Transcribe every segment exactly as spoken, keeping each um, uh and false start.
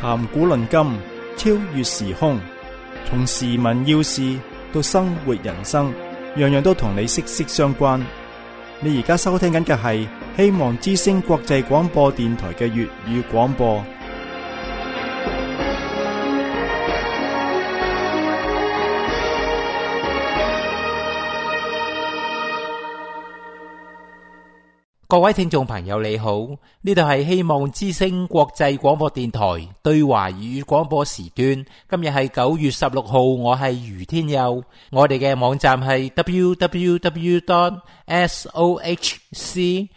談古論今，超越時空，從時聞要事到生活人生，樣樣都同你息息相關。你而家收聽緊嘅係希望之聲國際廣播電台嘅粵語廣播。 各位聽眾朋友你好，呢度係希望之聲國際廣播電台對華語廣播時段。今日係九月十六號，我係余天佑。我哋嘅網站係 double-u double-u double-u dot sohcradio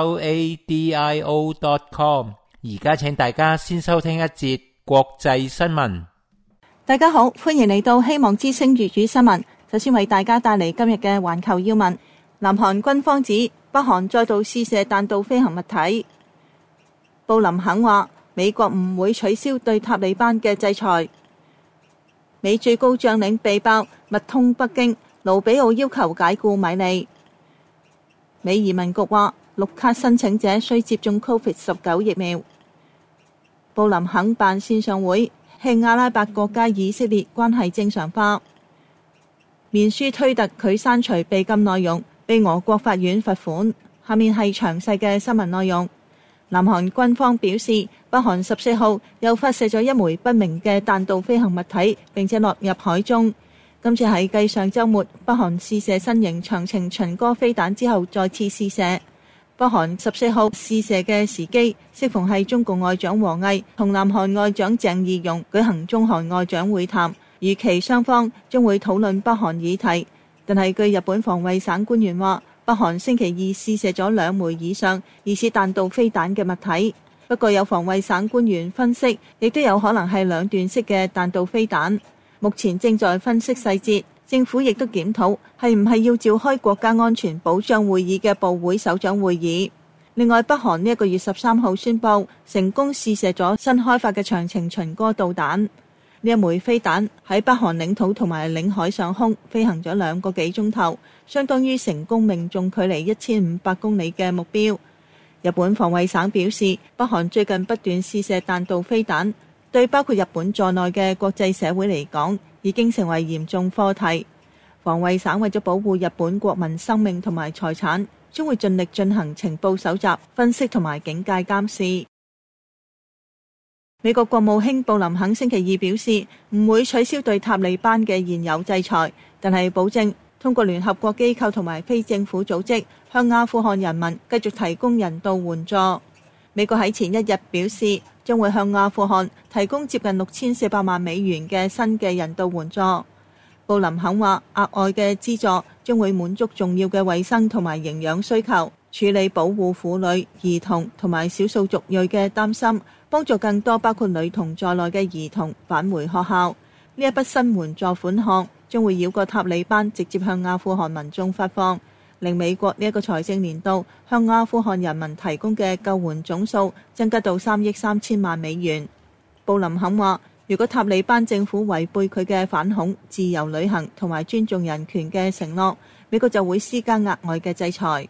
dot com。而家請大家先收聽一節國際新聞。 大家好，歡迎嚟到希望之聲粵語新聞。首先為大家帶嚟今日嘅環球要聞。南韓軍方指北韓再度試射彈道飛行物體。布林肯話美國唔會取消對塔利班嘅制裁。美最高將領被爆密通北京，盧比奧要求解雇米利。美移民局話綠卡申請者需接種 covid 十九 疫苗。布林肯辦線上會，慶阿拉伯國家以色列關係正常化。面書推特拒刪除被禁內容，被俄國法院罰款。下面係詳細嘅新聞內容。南韓軍方表示，北韓十四號又發射咗一枚不明嘅彈道飛行物體，並且落入海中。今次係繼上週末北韓試射新型長程巡歌飛彈之後再次試射。北韓十四號試射嘅時機適逢係中共外長王毅同南韓外長鄭義溶舉行中韓外長會談，預期雙方將會討論北韓議題。但係據日本防衛省官員話，北韓星期二試射咗兩枚以上疑似彈道飛彈嘅物體。不過有防衛省官員分析，亦都有可能係兩段式嘅彈道飛彈。目前正在分析細節，政府亦都檢討係唔係要召開國家安全保障會議嘅部會首長會議。另外，北韓呢一個月十三號宣布成功試射咗新開發嘅長程巡歌導彈。呢一枚飛彈喺北韓領土同埋領海上空飛行咗兩個幾鐘頭，相當於成功命中距離一千五百公里嘅目標。日本防衛省表示，北韓最近不斷試射彈道飛彈，對包括日本在內嘅國際社會嚟講，已經成為嚴重課題。防衛省為咗保護日本國民生命同埋財產，將會盡力進行情報搜集、分析同埋警戒監視。美國國務卿布林肯星期二表示，唔會取消對塔利班嘅現有制裁，但係保證通過聯合國機構同埋非政府組織向阿富汗人民繼續提供人道援助。美國喺前一日表示，將會向阿富汗提供接近六千四百萬美元嘅新嘅人道援助。布林肯話，額外嘅資助將會滿足重要嘅衛生同埋營養需求，處理保護婦女、兒童同埋少數族裔嘅擔心，幫助更多包括女童在內嘅兒童返回學校。呢一筆新援助款項將會繞過塔利班直接向阿富汗民眾發放，令美國呢一個財政年度向阿富汗人民提供嘅救援總數增加到三億三千萬美元。布林肯話，如果塔利班政府違背佢嘅反恐、自由旅行同埋尊重人權嘅承諾，美國就會施加額外嘅制裁。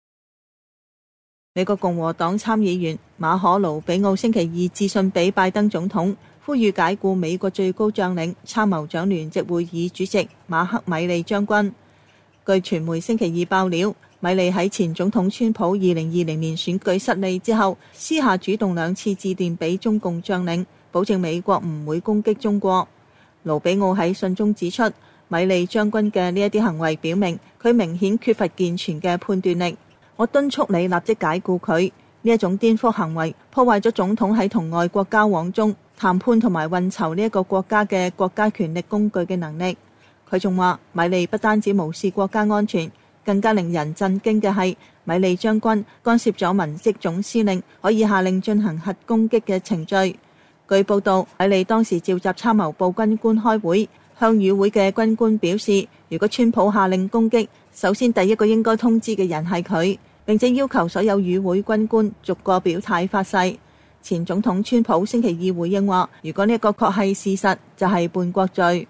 美國共和黨參議員馬可盧比奧星期二致信俾拜登總統，呼籲解雇美國最高將領、參謀長聯席會議主席馬克米利將軍。據傳媒星期二爆料，米利喺前總統川普二零二零年選舉失利之後，私下主動兩次致電俾中共將領，保證美國唔會攻擊中國。盧比奧喺信中指出，米利將軍嘅呢一啲行為表明佢明顯缺乏健全嘅判斷力。我敦促你立即解雇佢，呢一種顛覆行為破壞咗總統喺同外國交往中談判同埋運籌呢一個國家嘅國家權力工具嘅能力。佢仲話，米利不單止無視國家安全，更加令人震驚嘅係，米利將軍干涉咗文職總司令可以下令進行核攻擊嘅程序。據報道，米利當時召集參謀部軍官開會，向與會嘅軍官表示，如果川普下令攻擊，首先第一個應該通知嘅人係佢，並且要求所有與會軍官逐個表態發誓。前總統川普星期二回應話，如果呢一個確係事實，就係叛國罪。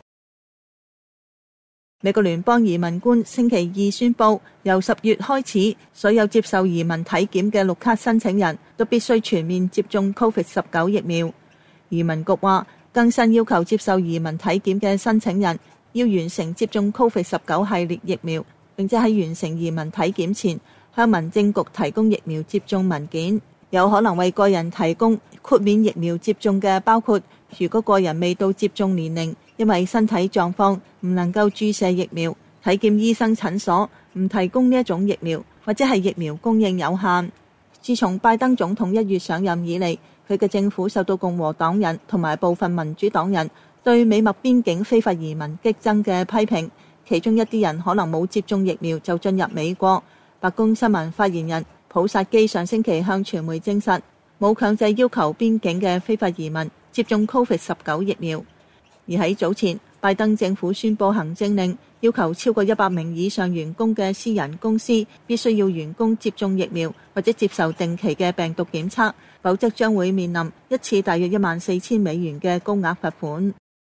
美國聯邦移民官星期二宣布，由十月開始，所有接受移民體檢嘅綠卡申請人都必須全面接種 covid 十九 疫苗。 移民局話，更新要求接受移民體檢嘅申請人要完成接種 Covid 十九 系列疫苗，並且喺完成移民體檢前向民政局提供疫苗接種文件。有可能為個人提供豁免疫苗接種嘅包括，如果個人未到接種年齡，因為身體狀況唔能夠注射疫苗，體檢醫生診所唔提供呢一種疫苗，或者係疫苗供應有限。自從拜登總統一月上任以嚟，佢嘅政府受到共和黨人同埋部分民主黨人對美墨邊境非法移民激增嘅批評，其中一啲人可能冇接種疫苗就進入美國。白宮新聞發言人普薩基上星期向傳媒證實，冇強制要求邊境嘅非法移民接種 Covid 十九 疫苗。而喺早前，拜登政府宣布行政令，要求超過一百名以上員工嘅私人公司必須要員工接種疫苗或者接受定期嘅病毒檢測，否則將會面臨一次大約一萬四千美元嘅高額罰款。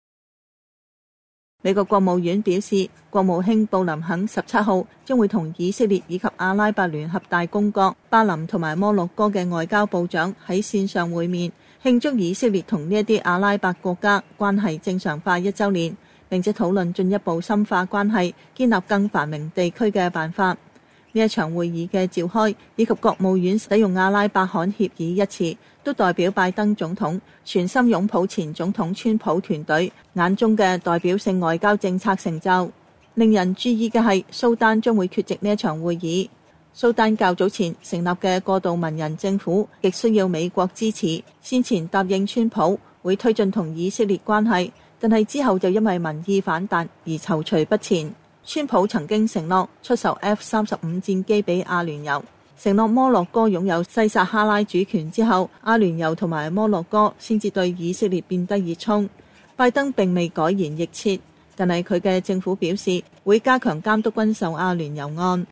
美國國務院表示，國務卿布林肯十七號將會同以色列以及阿拉伯聯合大公國、巴林同埋摩洛哥嘅外交部長喺線上會面，慶祝以色列同呢一啲阿拉伯國家關係正常化一週年，並且討論進一步深化關係、建立更繁榮地區嘅辦法。呢一場會議嘅召開以及國務院使用阿拉伯罕協議一詞，都代表拜登總統全心擁抱前總統川普團隊眼中嘅代表性外交政策成就。令人注意嘅係，蘇丹將會缺席呢一場會議。蘇丹較早前成立嘅過渡文人政府亦需要美國支持，先前答應川普會推進同以色列關係，但係之後就因為民意反彈而躊躇不前。川普曾經承諾出售 F 三十五 戰機俾阿聯酋，承諾摩洛哥擁有西撒哈拉主權之後，阿聯酋同埋摩洛哥先至對以色列變得熱衷。拜登並未改言易轍，但係佢嘅政府表示會加強監督軍售阿聯酋案。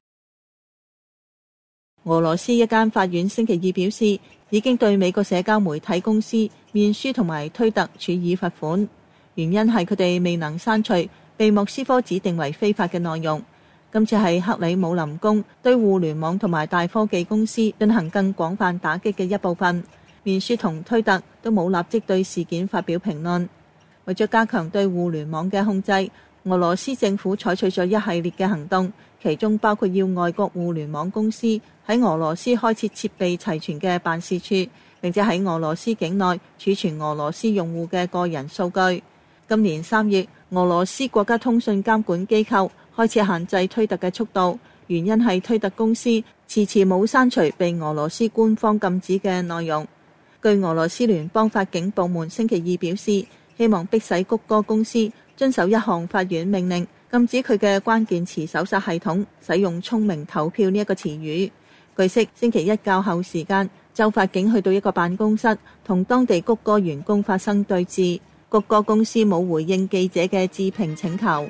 俄羅斯一間法院星期二表示，已經對美國社交媒體公司面書同埋推特處以罰款，原因係佢哋未能刪除被莫斯科指定為非法嘅內容。今次係克里姆林宮對互聯網同埋大科技公司進行更廣泛打擊嘅一部分。面書同推特都冇立即對事件發表評論。為咗加強對互聯網嘅控制，俄羅斯政府採取咗一系列嘅行動，其中包括要外國互聯網公司喺俄羅斯開設設備齊全嘅辦事處，並且喺俄羅斯境內儲存俄羅斯用戶嘅個人數據。今年三月，俄羅斯國家通訊監管機構開始限制推特嘅速度，原因係推特公司遲遲冇刪除被俄羅斯官方禁止嘅內容。據俄羅斯聯邦法警部門星期二表示，希望迫使谷歌公司遵守一項法院命令，禁止佢嘅關鍵詞搜索系統使用聰明投票呢一個詞語。據悉，星期一較後時間，州法警去到一個辦公室，同當地谷歌員工發生對峙。谷歌公司冇回應記者嘅置評請求。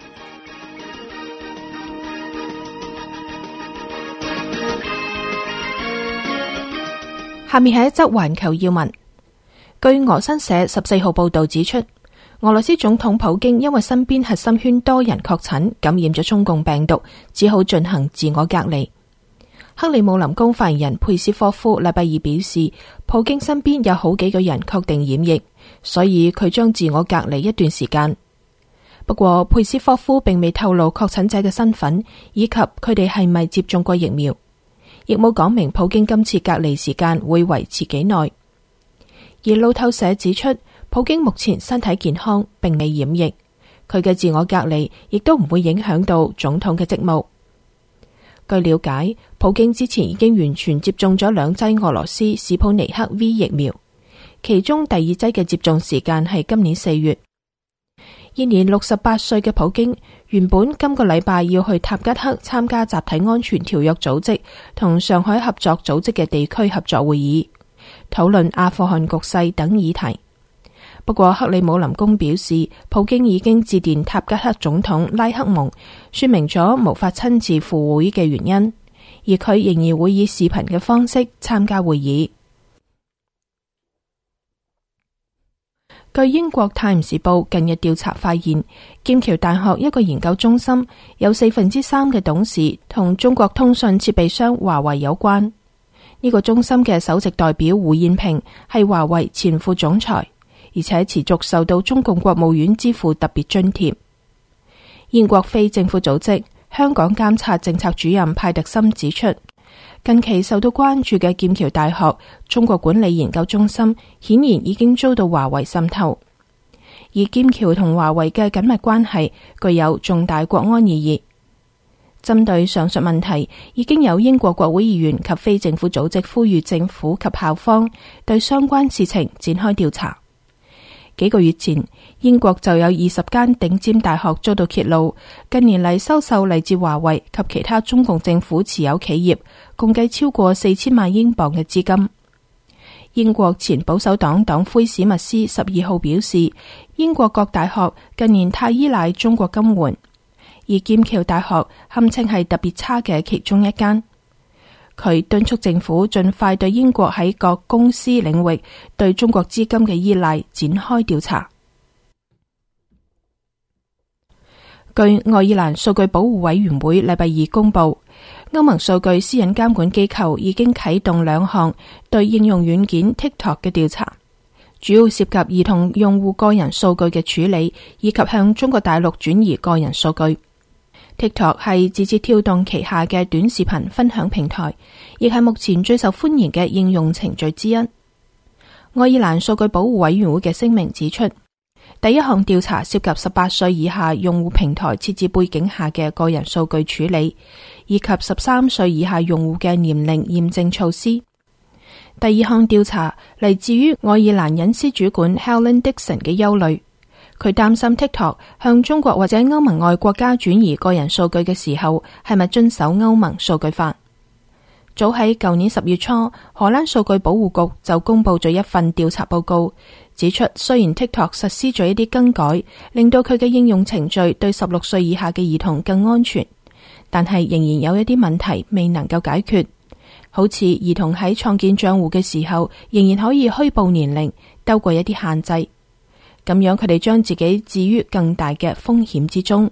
下面係一則環球要聞。據俄新社十四號報道指出，俄羅斯總統普京因為身邊核心圈多人確診感染咗中共病毒，只好進行自我隔離。克里姆林宮發言人佩斯科夫禮拜二表示，普京身邊有好幾個人確定染疫，所以佢將自我隔離一段時間。不過佩斯科夫並未透露確診者嘅身份以及佢哋係咪接種過疫苗，亦冇講明普京今次隔離時間會維持幾耐。而路透社指出，普京目前身體健康，並未染疫，佢嘅自我隔離亦都唔會影響到總統嘅職務。據了解，普京之前已經完全接種咗兩劑俄羅斯史普尼克 V 疫苗，其中第二劑嘅接種時間係今年四月。現年六十八歲嘅普京原本今個禮拜要去塔吉克參加集體安全條約組織同上海合作組織嘅地區合作會議，討論阿富汗局勢等議題。不過克里姆林宮表示，普京已經致電塔吉克總統拉克蒙，說明咗無法親自赴會嘅原因，而佢仍然會以視頻嘅方式參加會議。據英國泰晤士報近日調查發現，劍橋大學一個研究中心有四分之三嘅董事同中國通訊設備商華為有關。呢、這個中心嘅首席代表胡燕平係華為前副總裁， 而且持續受到中共國務院支付特別津貼。英國非政府組織香港監察政策主任派特森指出，近期受到關注嘅劍橋大學中國管理研究中心顯然已經遭到華為滲透，而劍橋同華為嘅緊密關係具有重大國安意義。針對上述問題，已經有英國國會議員及非政府組織呼籲政府及校方對相關事情展開調查。幾個月前，英國就有二十間頂尖大學遭到揭露，近年嚟收受嚟自華為及其他中共政府持有企業共計超過四千萬英鎊嘅資金。英國前保守黨黨魁史密斯十二號表示，英國各大學近年太依賴中國金援，而劍橋大學堪稱係特別差嘅其中一間。佢敦促政府盡快對英國喺各公司領域對中國資金嘅依賴展開調查。據愛爾蘭數據保護委員會禮拜二公布，歐盟數據私隱監管機構已經啟動兩項對應用軟件 TikTok 嘅調查，主要涉及兒童用戶個人數據嘅處理，以及向中國大陸轉移個人數據。TikTok 係字節跳動旗下嘅短視頻分享平台，亦係目前最受歡迎嘅應用程序之一。愛爾蘭數據保護委員會嘅聲明指出，第一項調查涉及十八歲以下用戶平台設置背景下嘅個人數據處理，以及十三歲以下用戶嘅年齡驗證措施。第二項調查嚟自於愛爾蘭隱私主管 Helen Dixon 嘅憂慮。佢擔心 TikTok 向中國或者歐盟外國家轉移個人數據嘅時候，係咪遵守歐盟數據法？早喺舊年十月初，荷蘭數據保護局就公布咗一份調查報告，指出雖然 TikTok 實施咗一啲更改，令到佢嘅應用程序對十六歲以下嘅兒童更安全，但係仍然有一啲問題未能夠解決，好似兒童喺創建賬戶嘅時候，仍然可以虛報年齡，兜過一啲限制。咁樣佢哋將自己置於更大嘅風險之中。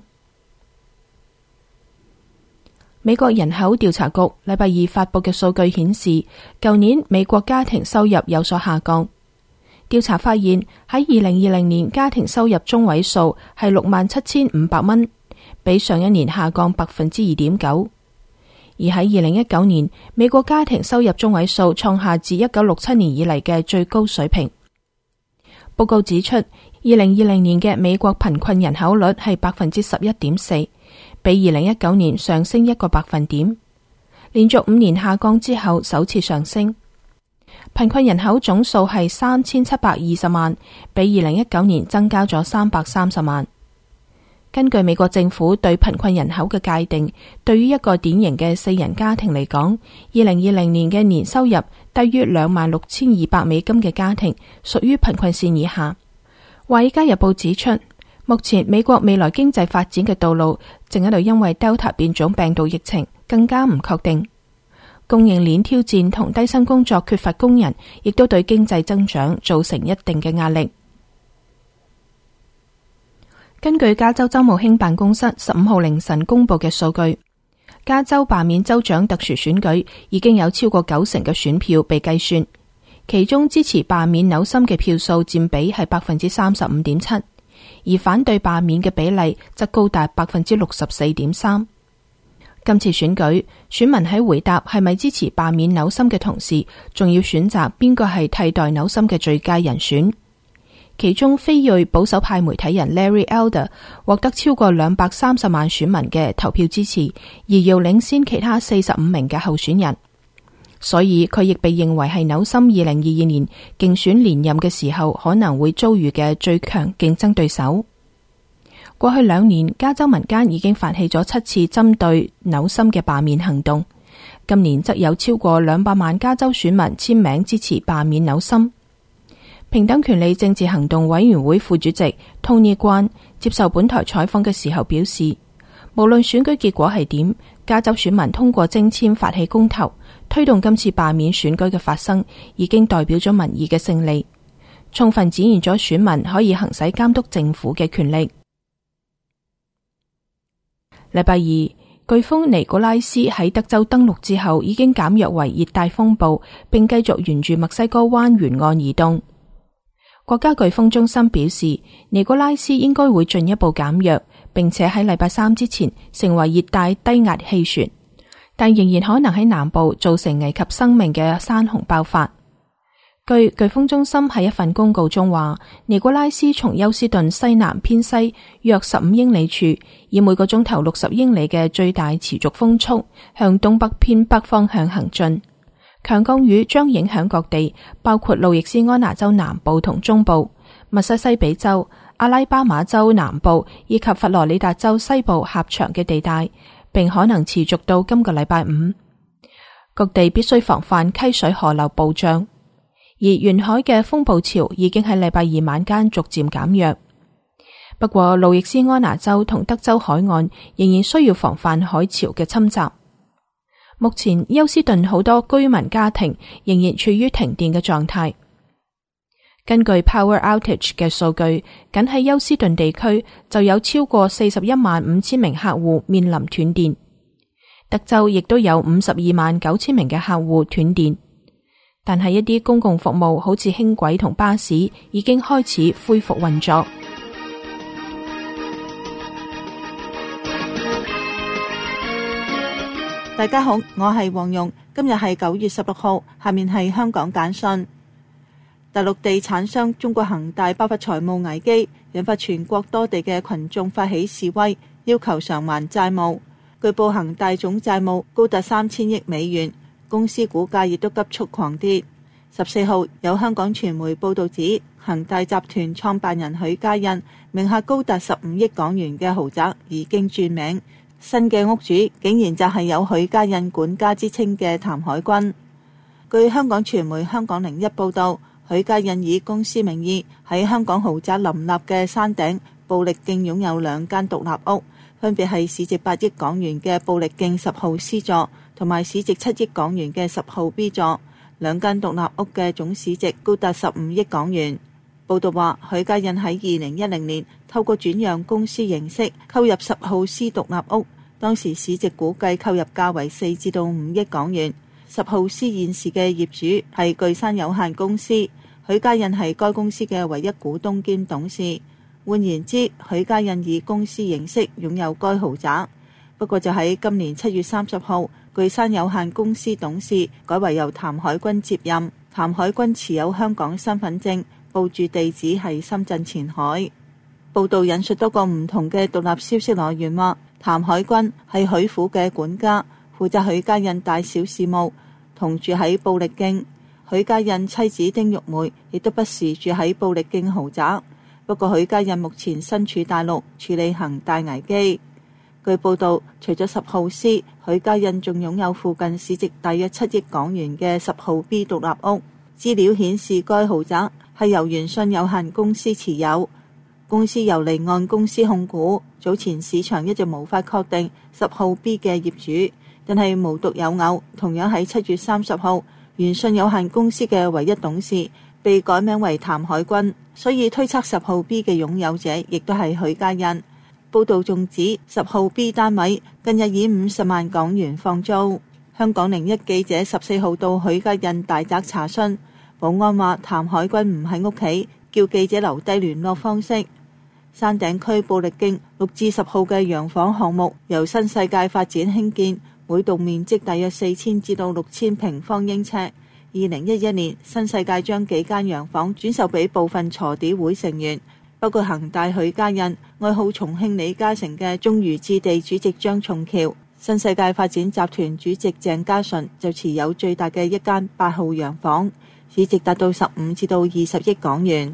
美國人口調查局禮拜二發佈嘅數據顯示，舊年美國家庭收入有所下降。調查發現，喺二零二零年家庭收入中位數係六萬七千五百蚊，比上一年下降百分之二點九。而喺二零一九年，美國家庭收入中位數創下自一九六七年以嚟嘅最高水平。報告指出，二零二零年嘅美國貧困人口率係百分之十一點四，比二零一九年上升一個百分點，連續五年下降之後首次上升。貧困人口總數係三千七百二十萬，比二零一九年增加咗三百三十萬。根據美國政府對貧困人口嘅界定，對於一個典型嘅四人家庭嚟講，二零二零年嘅年收入低於兩萬六千二百美金嘅家庭屬於貧困線以下。華爾街日報指出，目前美國未來經濟發展嘅道路正喺度因為 Delta 變種病毒疫情更加唔確定，供應鏈挑戰同低薪工作缺乏工人，亦都對經濟增長造成一定嘅壓力。根據加州州務卿辦公室十五號凌晨公布嘅數據，加州罷免州長特殊選舉已經有超過九成嘅選票被計算，其中支持罷免紐森嘅票數佔比係百分之三十五點七，而反對罷免嘅比例則高達百分之六十四點三。今次選舉，選民喺回答係咪支持罷免紐森嘅同時，仲要選擇邊個係替代紐森嘅最佳人選。其中非裔保守派媒體人 Larry Elder 獲得超過兩百三十萬選民嘅投票支持，遙遙領先其他四十五名嘅候選人，所以佢亦被認為係紐森二零二二年競選連任嘅時候可能會遭遇嘅最強競爭對手。過去兩年，加州民間已經發起咗七次針對紐森嘅罷免行動，今年則有超過兩百萬加州選民簽名支持罷免紐森。平等權利政治行動委員會副主席 Tony Guan 接受本台採訪嘅時候表示，無論選舉結果係點，加州選民通過徵簽發起公投，推動今次罷免選舉嘅發生，已經代表咗民意嘅勝利，充分展現咗選民可以行使監督政府嘅權力。禮拜二，颶風尼古拉斯喺德州登陸之後，已經減弱為熱帶風暴，並繼續沿住墨西哥灣沿岸移動。 國家颶風中心表示，尼古拉斯應該會進一步減弱，並且喺禮拜三之前成為熱帶低壓氣旋，但仍然可能喺南部造成危及生命嘅山洪爆發。據颶風中心喺一份公告中話，尼古拉斯從休斯頓西南偏西約十五英里處，以每個鐘頭六十英里嘅最大持續風速向東北偏北方向行進。強降雨將影響各地，包括路易斯安那州南部同中部、密西西比州、阿拉巴馬州南部以及佛羅里達州西部狹長嘅地帶，並可能持續到今個禮拜五。各地必須防範溪水河流暴漲，而沿海嘅風暴潮已經喺禮拜二晚間逐漸減弱。不過，路易斯安那州同德州海岸仍然需要防範海潮嘅侵襲。目前休斯頓好多居民家庭仍然處於停電嘅狀態。根據 Power Outage 嘅數據，僅喺休斯頓地區就有超過四十一萬五千名客戶面臨斷電。德州亦都有五十二萬九千名嘅客戶斷電，但係一啲公共服務好似輕軌同巴士已經開始恢復運作。 大家好，我係黃蓉，今日係九月十六號，下面係香港簡訊。大陸地產商中國恒大爆發財務危機，引發全國多地嘅群眾發起示威，要求償還債務。據報恒大總債務高達三千億美元，公司股價亦都急速狂跌。十四號有香港傳媒報道指，恒大集團創辦人許家印名下高達十五億港元嘅豪宅已經轉名。新嘅屋主竟然就係有許家印管家之稱嘅譚海軍。據香港傳媒香港零一報道，許家印以公司名義喺香港豪宅林立嘅山頂布力徑擁有兩間獨立屋，分別係市值八億港元嘅布力徑十號 C 座同埋市值七億港元嘅十號 B 座。兩間獨立屋嘅總市值高達十五億港元。報道話，許家印喺二零一零年透過轉讓公司形式購入十號 C 獨立屋，當時市值估計購入價為四至到五億港元。十號 C 現時嘅業主係巨山有限公司，許家印係該公司嘅唯一股東兼董事。換言之，許家印以公司形式擁有該豪宅。不過就喺今年七月三十號，巨山有限公司董事改為由譚海軍接任。譚海軍持有香港身份證，報住地址係深圳前海。報道引述多個唔同嘅獨立消息來源話，譚海軍係許府嘅管家，負責許家印大小事務，同住喺布力徑。許家印妻子丁玉梅亦都不時住喺布力徑豪宅。不過許家印目前身處大陸處理恒大危機。據報道，除咗十號 C， 許家印仲擁有附近市值大約七億港元嘅十號 B 獨立屋。資料顯示，該豪宅係由元信有限公司持有，公司由離岸公司控股。早前市場一直無法確定十號 B 嘅業主，但係無獨有偶，同樣喺七月三十號，元信有限公司嘅唯一董事被改名為譚海軍，所以推測十號 B 嘅擁有者亦都係許家印。報道仲指，十號 B 單位近日以五十萬港元放租。香港零一記者十四號到許家印大宅查詢，保安話譚海軍唔喺屋企，叫記者留低聯絡方式。山頂區布力徑六至十號嘅洋房項目由新世界發展興建，每棟面積大約四千至到六千平方英尺。二零一一年，新世界將幾間洋房轉售俾部分鋤地會成員，包括恒大許家印、愛好重慶李嘉誠嘅中渝置地主席張松橋。新世界發展集團主席鄭家純就持有最大嘅一間八號洋房，市值達到十五至到二十億港元。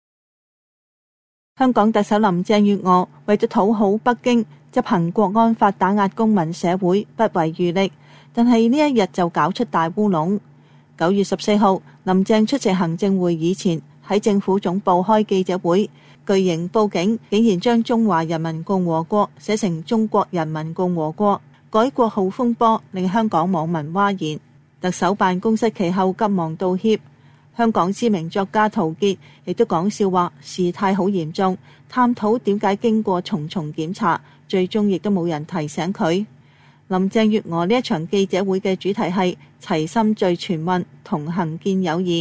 香港特首林鄭月娥為咗討好北京，執行國安法打壓公民社會不遺餘力，但係呢一日就搞出大烏龍。九月十四號，林鄭出席行政會議前喺政府總部開記者會，巨型報警竟然將中華人民共和國寫成中國人民共和國，改國號風波令香港網民譁然。特首辦公室其後急忙道歉。香港知名作家陶傑亦都講笑話，事態好嚴重，探討點解經過重重檢查，最終亦都冇人提醒佢。林鄭月娥呢一場記者會嘅主題係齊心聚全運，同行建友誼。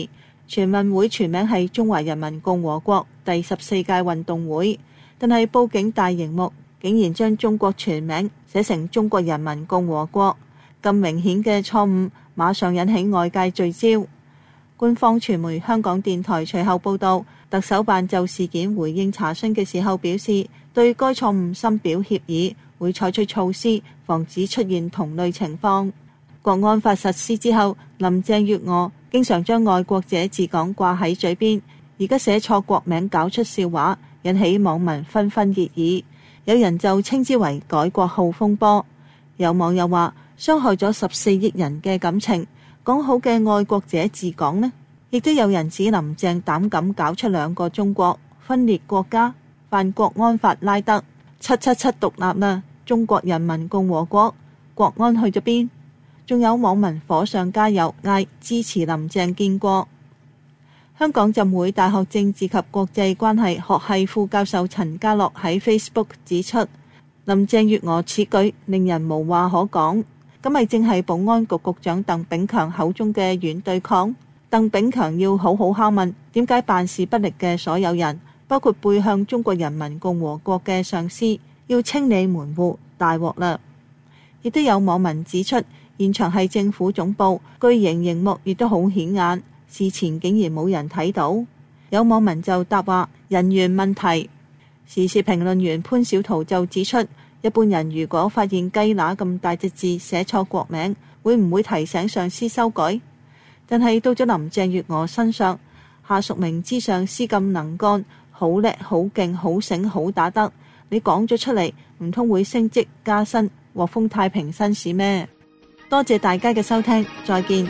全運會全名係中華人民共和國第十四屆運動會，但係報警大熒幕竟然將中國全名寫成中國人民共和國，咁明顯嘅錯誤馬上引起外界聚焦。官方傳媒香港電台隨後報道，特首辦就事件回應查詢嘅時候表示，對該錯誤深表歉意，會採取措施防止出現同類情況。國安法實施之後，林鄭月娥經常將愛國者治港掛喺嘴邊，而家寫錯國名搞出笑話，引起網民紛紛熱議。有人就稱之為改國號風波，有網友話傷害咗十四億人嘅感情，講好嘅愛國者治港呢？亦都有人指林鄭膽敢搞出兩個中國，分裂國家，犯國安法拉得七七七獨立啦，中國人民共和國國安去咗邊？仲有網民火上加油，嗌支持林鄭建國。香港浸會大學政治及國際關係學系副教授陳家樂喺 Facebook 指出，林鄭月娥此舉令人無話可講，咁咪正係保安局局長鄧炳強口中嘅軟對抗。鄧炳強要好好拷問，點解辦事不力嘅所有人，包括背向中國人民共和國嘅上司，要清理門戶，大鑊啦！亦都有網民指出，現場係政府總部，巨型螢幕亦都好顯眼，事前竟然冇人睇到。有網民就答話人員問題。時事評論員潘小桃就指出，一般人如果發現雞乸咁大隻字寫錯國名，會唔會提醒上司修改？但係到咗林鄭月娥身上，下屬明知上司咁能幹，好叻、好勁、好醒、好打得，你講咗出嚟，唔通會升職加薪、獲封太平紳士咩？多謝大家嘅收聽，再見。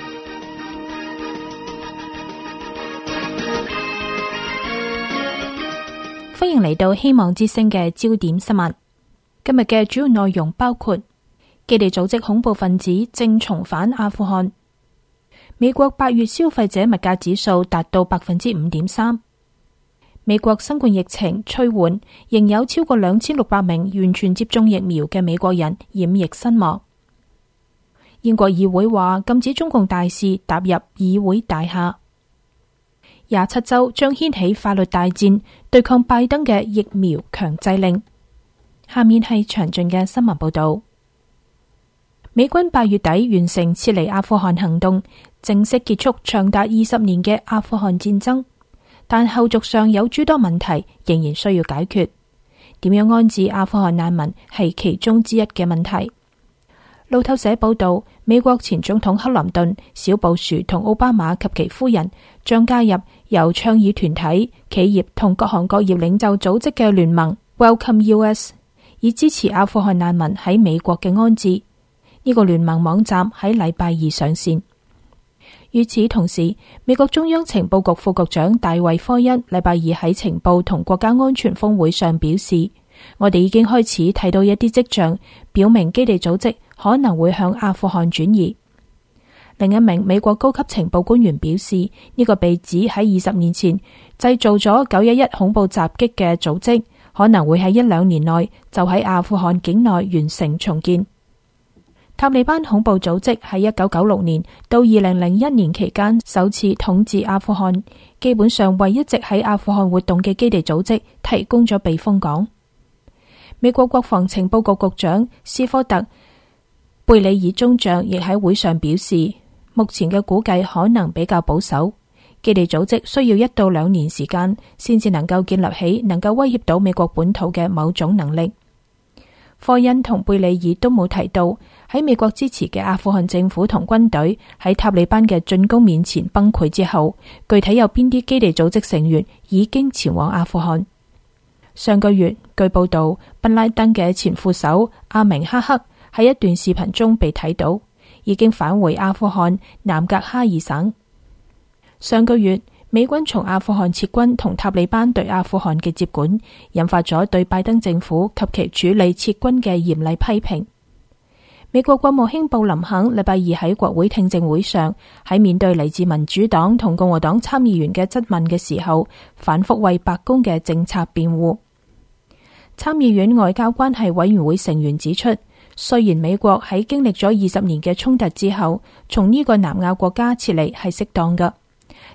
歡迎嚟到希望之聲嘅焦點新聞。今日嘅主要內容包括：基地組織恐怖分子正重返阿富汗；美國八月消費者物價指數達到百分之五點三；美國新冠疫情趨緩，仍有超過兩千六百名完全接種疫苗嘅美國人染疫身亡；英國議會話禁止中共大使踏入議會大廈；廿七州將掀起法律大戰，對抗拜登嘅疫苗強制令。下面係詳盡嘅新聞報道。美軍八月底完成撤離阿富汗行動，正式結束長達二十年嘅阿富汗戰爭，但後續上有諸多問題仍然需要解決。點樣安置阿富汗難民係其中之一嘅問題。路透社報道，美國前總統克林頓、小布殊同奧巴馬及其夫人將加入由倡議團體、企業同各行各業領袖組織嘅聯盟 Welcome U S， 以支持阿富汗難民喺美國嘅安置。呢、這個聯盟網站喺禮拜二上線。與此同時，美國中央情報局副局長大衛科恩禮拜二喺情報同國家安全峰會上表示，我哋已經開始睇到一啲跡象，表明基地組織可能會向阿富汗轉移。另一名美國高級情報官員表示，呢、這個被指喺二十年前製造咗九一一恐怖襲擊嘅組織，可能會喺一兩年內就喺阿富汗境內完成重建。塔利班恐怖組織喺一九九六年到二零零一年期間首次統治阿富汗，基本上為一直喺阿富汗活動嘅基地組織提供咗避風港。美國國防情報局局長斯科特貝里爾中將亦喺會上表示，目前嘅估計可能比較保守，基地組織需要一到兩年時間先至能夠建立起能夠威脅到美國本土嘅某種能力。科恩同貝里爾都冇提到喺美國支持嘅阿富汗政府同軍隊喺塔利班嘅進攻面前崩潰之後，具體有邊啲基地組織成員已經前往阿富汗。上個月據報道，賓拉登嘅前副手阿明哈克喺一段視頻中被睇到已經返回阿富汗南格哈爾省。上個月美軍從阿富汗撤軍同塔利班對阿富汗嘅接管，引發咗對拜登政府及其處理撤軍嘅嚴厲批評。美國國務卿布林肯禮拜二喺國會聽證會上，喺面對嚟自民主黨同共和黨參議員嘅質問嘅時候，反覆為白宮嘅政策辯護。參議院外交關係委員會成員指出，雖然美國喺經歷咗二十年嘅衝突之後，從呢個南亞國家撤離係適當嘅，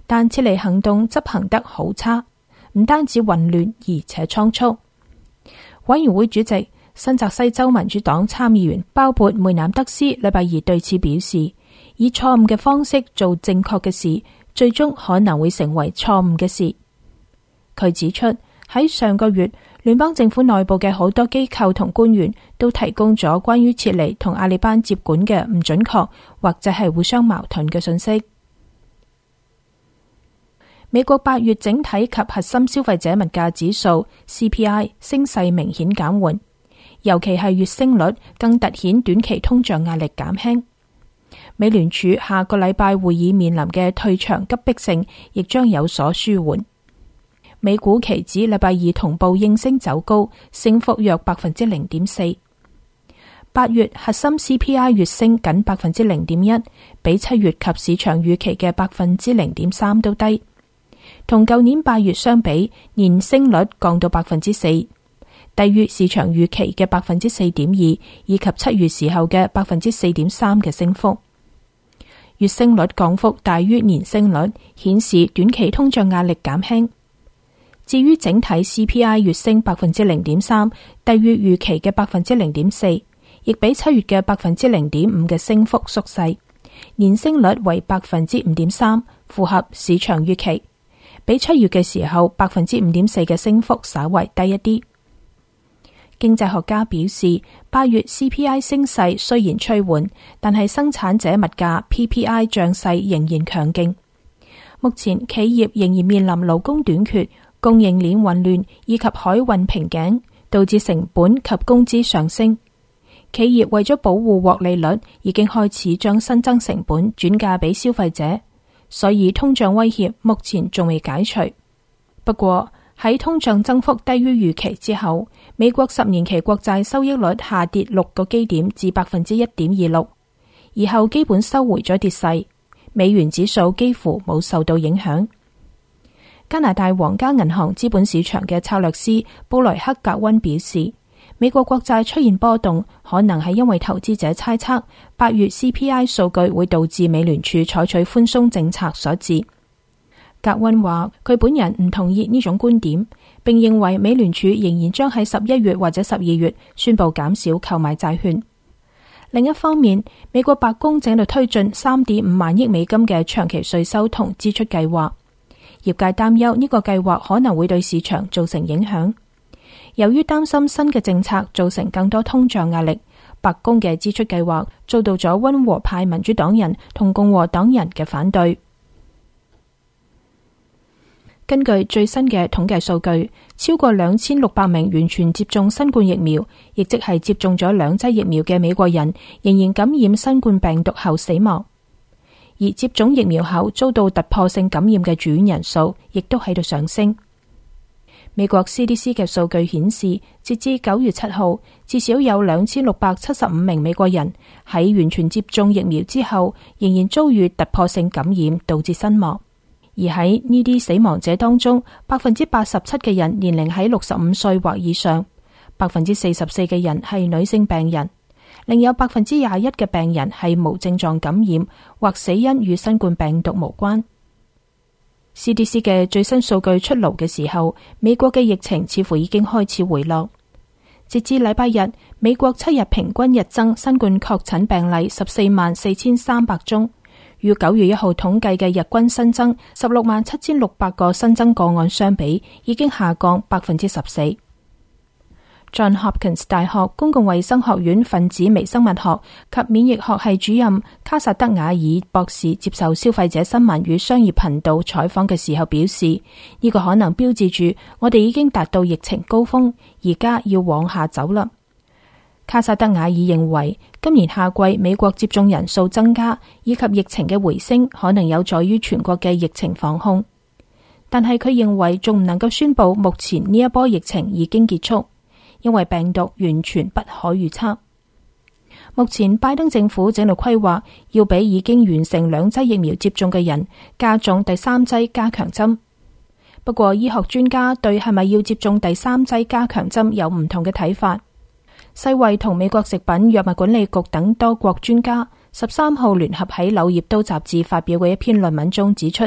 但撤離行動執行得好差，唔單止混亂，而且倉促。委員會主席新澤西州民主黨參議員鮑勃梅南德斯禮拜二對此表示，以錯誤嘅方式做正確嘅事，最終可能會成為錯誤嘅事。佢指出，喺上個月，聯邦政府內部嘅好多機構同官員都提供咗關於撤離同阿里班接管嘅唔準確或者係互相矛盾嘅信息。美國八月整體及核心消費者物價指數 C P I 升勢明顯減緩，尤其係月升率更凸顯短期通脹壓力減輕。美聯儲下個禮拜會議面臨嘅退場急迫性亦將有所舒緩。美股期指禮拜二同步應聲走高，升幅約百分之零點四。八月核心 C P I 月升僅百分之零點一，比七月及市場預期嘅百分之零點三都低。同舊年八月相比，年升率降到百分之四，低於市場預期嘅百分之四點二，以及七月時候嘅百分之四點三嘅升幅。月升率降幅大於年升率，顯示短期通脹壓力減輕。至於整體 C P I 月升百分之零點三，低於預期嘅百分之零點四，亦比七月嘅百分之零點五嘅升幅縮細。年升率為百分之五點三，符合市場預期。比七月嘅時候百分之五點四嘅升幅稍為低一啲。經濟學家表示，八月 C P I 升勢雖然趨緩，但係生產者物價 P P I 漲勢仍然強勁。目前企業仍然面臨勞工短缺、供應鏈混亂以及海運瓶頸，導致成本及工資上升。企業為咗保護獲利率，已經開始將新增成本轉嫁俾消費者。所以通脹威脅目前仲未解除。不過喺通脹增幅低於預期之後，美國十年期國債收益率下跌六個基點至百分之一點二六，而後基本收回咗跌勢。美元指數幾乎冇受到影響。加拿大皇家銀行資本市場嘅策略師布萊克格溫表示，美國國債出現波動，可能係因為投資者猜測八月 C P I 數據會導致美聯儲採取寬鬆政策所致。格溫話，佢本人唔同意呢種觀點，並認為美聯儲仍然將喺十一月或者十二月宣布減少購買債券。另一方面，美國白宮正喺度推進三點五萬億美金嘅長期稅收同支出計劃，業界擔憂呢個計劃可能會對市場造成影響。由於擔心新嘅政策造成更多通脹壓力，白宮嘅支出計劃遭到咗溫和派民主黨人同共和黨人嘅反對。根據最新嘅統計數據，超過兩千六百名完全接種新冠疫苗，亦即係接種咗兩劑疫苗嘅美國人，仍然感染新冠病毒後死亡。而接種疫苗後遭到突破性感染嘅住院人數，亦都喺度上升。美國 C D C 嘅數據顯示，截至九月七號，至少有兩千六百七十五名美國人喺完全接種疫苗之後，仍然遭遇突破性感染，導致身亡。而喺呢啲死亡者當中，百分之八十七嘅人年齡喺六十五歲或以上，百分之四十四嘅人係女性病人，另有百分之廿一嘅病人係無症狀感染或死因與新冠病毒無關。C D C 嘅最新數據出爐嘅時候，美國嘅疫情似乎已經開始回落。截至禮拜日，美國七日平均日增新冠確診病例十四萬四千三百宗，與九月一號統計嘅日均新增十六萬七千六百個新增個案相比，已經下降百分之十四。John Hopkins 大學公共衛生學院分子微生物學及免疫學系主任卡薩德瓦爾博士接受消費者新聞與商業頻道採訪嘅時候表示，呢、這個可能標誌住我哋已經達到疫情高峰，而家要往下走啦。卡薩德瓦爾認為，今年夏季美國接種人數增加以及疫情嘅回升，可能有助於全國嘅疫情防控，但係佢認為仲唔能夠宣布目前呢一波疫情已經結束。因為病毒完全不可預測。目前拜登政府正喺度規劃要俾已經完成兩劑疫苗接種嘅人加種第三劑加強針。不過醫學專家對係咪要接種第三劑加強針有唔同嘅睇法。世衛同美國食品藥物管理局等多國專家十三號聯合喺《柳葉刀》雜誌發表嘅一篇論文中指出，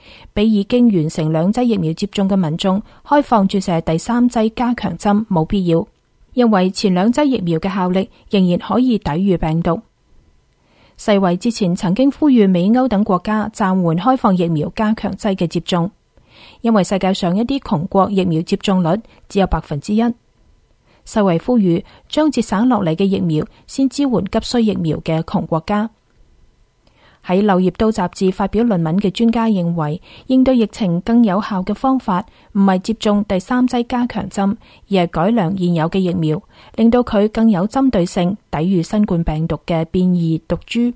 俾已經完成兩劑疫苗接種嘅民眾開放注射第三劑加強針冇必要，因為前兩劑疫苗嘅效力仍然可以抵禦病毒。世衛之前曾經呼籲美歐等國家暫緩開放疫苗加強劑嘅接種，因為世界上一啲窮國疫苗接種率只有百分之一。世衛呼籲將節省落嚟嘅疫苗先支援急需疫苗嘅窮國家。喺《柳葉刀》雜誌發表論文嘅專家認為，應對疫情更有效嘅方法唔係接種第三劑加強針，而係改良現有嘅疫苗，令到佢更有針對性，抵禦新冠病毒嘅變異毒株。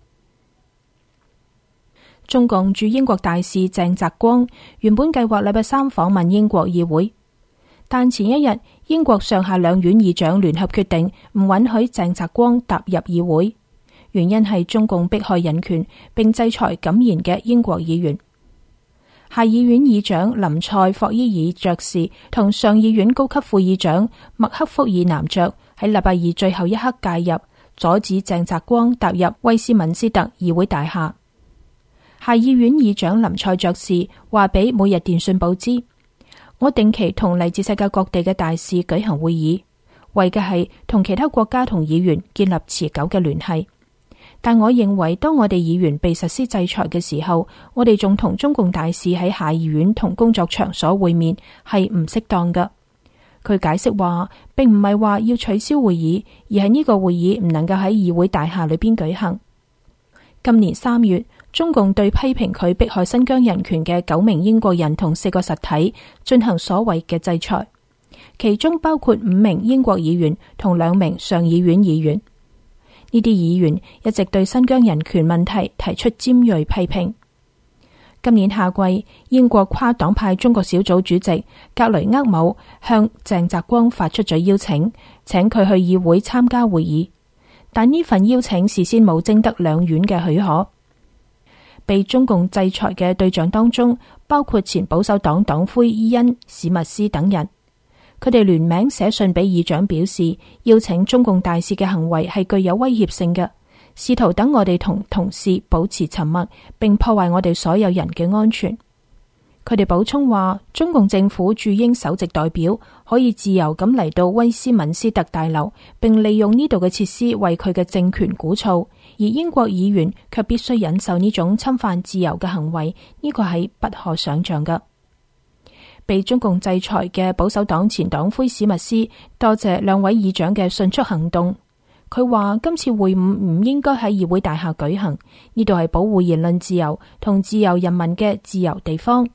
中共駐英國大使鄭澤光原本計劃禮拜三訪問英國議會，但前一日英國上下兩院議長聯合決定唔允許鄭澤光踏入議會。原因係中共迫害人權並制裁敢言嘅英國議員。下議院議長林賽霍伊爾爵士同上議院高級副議長麥克福爾男爵喺禮拜二最後一刻介入，阻止鄭澤光踏入威斯敏斯特議會大廈。下議院議長林賽爵士話俾每日電訊報知，我定期同嚟自世界各地嘅大使舉行會議，為嘅係同其他國家同議員建立持久嘅聯繫。但我認為，當我哋議員被實施制裁嘅時候，我哋仲同中共大使喺下議院同工作場所會面，係唔適當㗎。佢解釋話，並唔係話要取消會議，而係呢個會議唔能夠喺議會大廈裏邊舉行。今年三月，中共對批評佢迫害新疆人權嘅九名英國人同四個實體進行所謂嘅制裁，其中包括五名英國議員同兩名上議院議員。呢啲議員一直對新疆人權問題提出尖銳批評。今年夏季，英國跨黨派中國小組主席格雷厄姆向鄭澤光發出咗邀請，請佢去議會參加會議，但呢份邀請事先冇徵得兩院嘅許可。被中共制裁嘅對象當中，包括前保守黨黨魁伊恩·史密斯等人。佢哋聯名寫信俾議長，表示邀請中共大使嘅行為係具有威脅性嘅，試圖等我哋同同事保持沉默，並破壞我哋所有人嘅安全。佢哋補充話，中共政府駐英首席代表可以自由咁嚟到威斯敏斯特大樓，並利用呢度嘅設施為佢嘅政權鼓噪，而英國議員卻必須忍受呢種侵犯自由嘅行為，呢個係不可想象嘅。被中共制裁嘅保守黨前黨魁史密斯多謝兩位議長嘅迅速行動。佢話今次會晤唔應該喺議會大廈舉行，呢度係保護言論自由同自由人民嘅自由地方。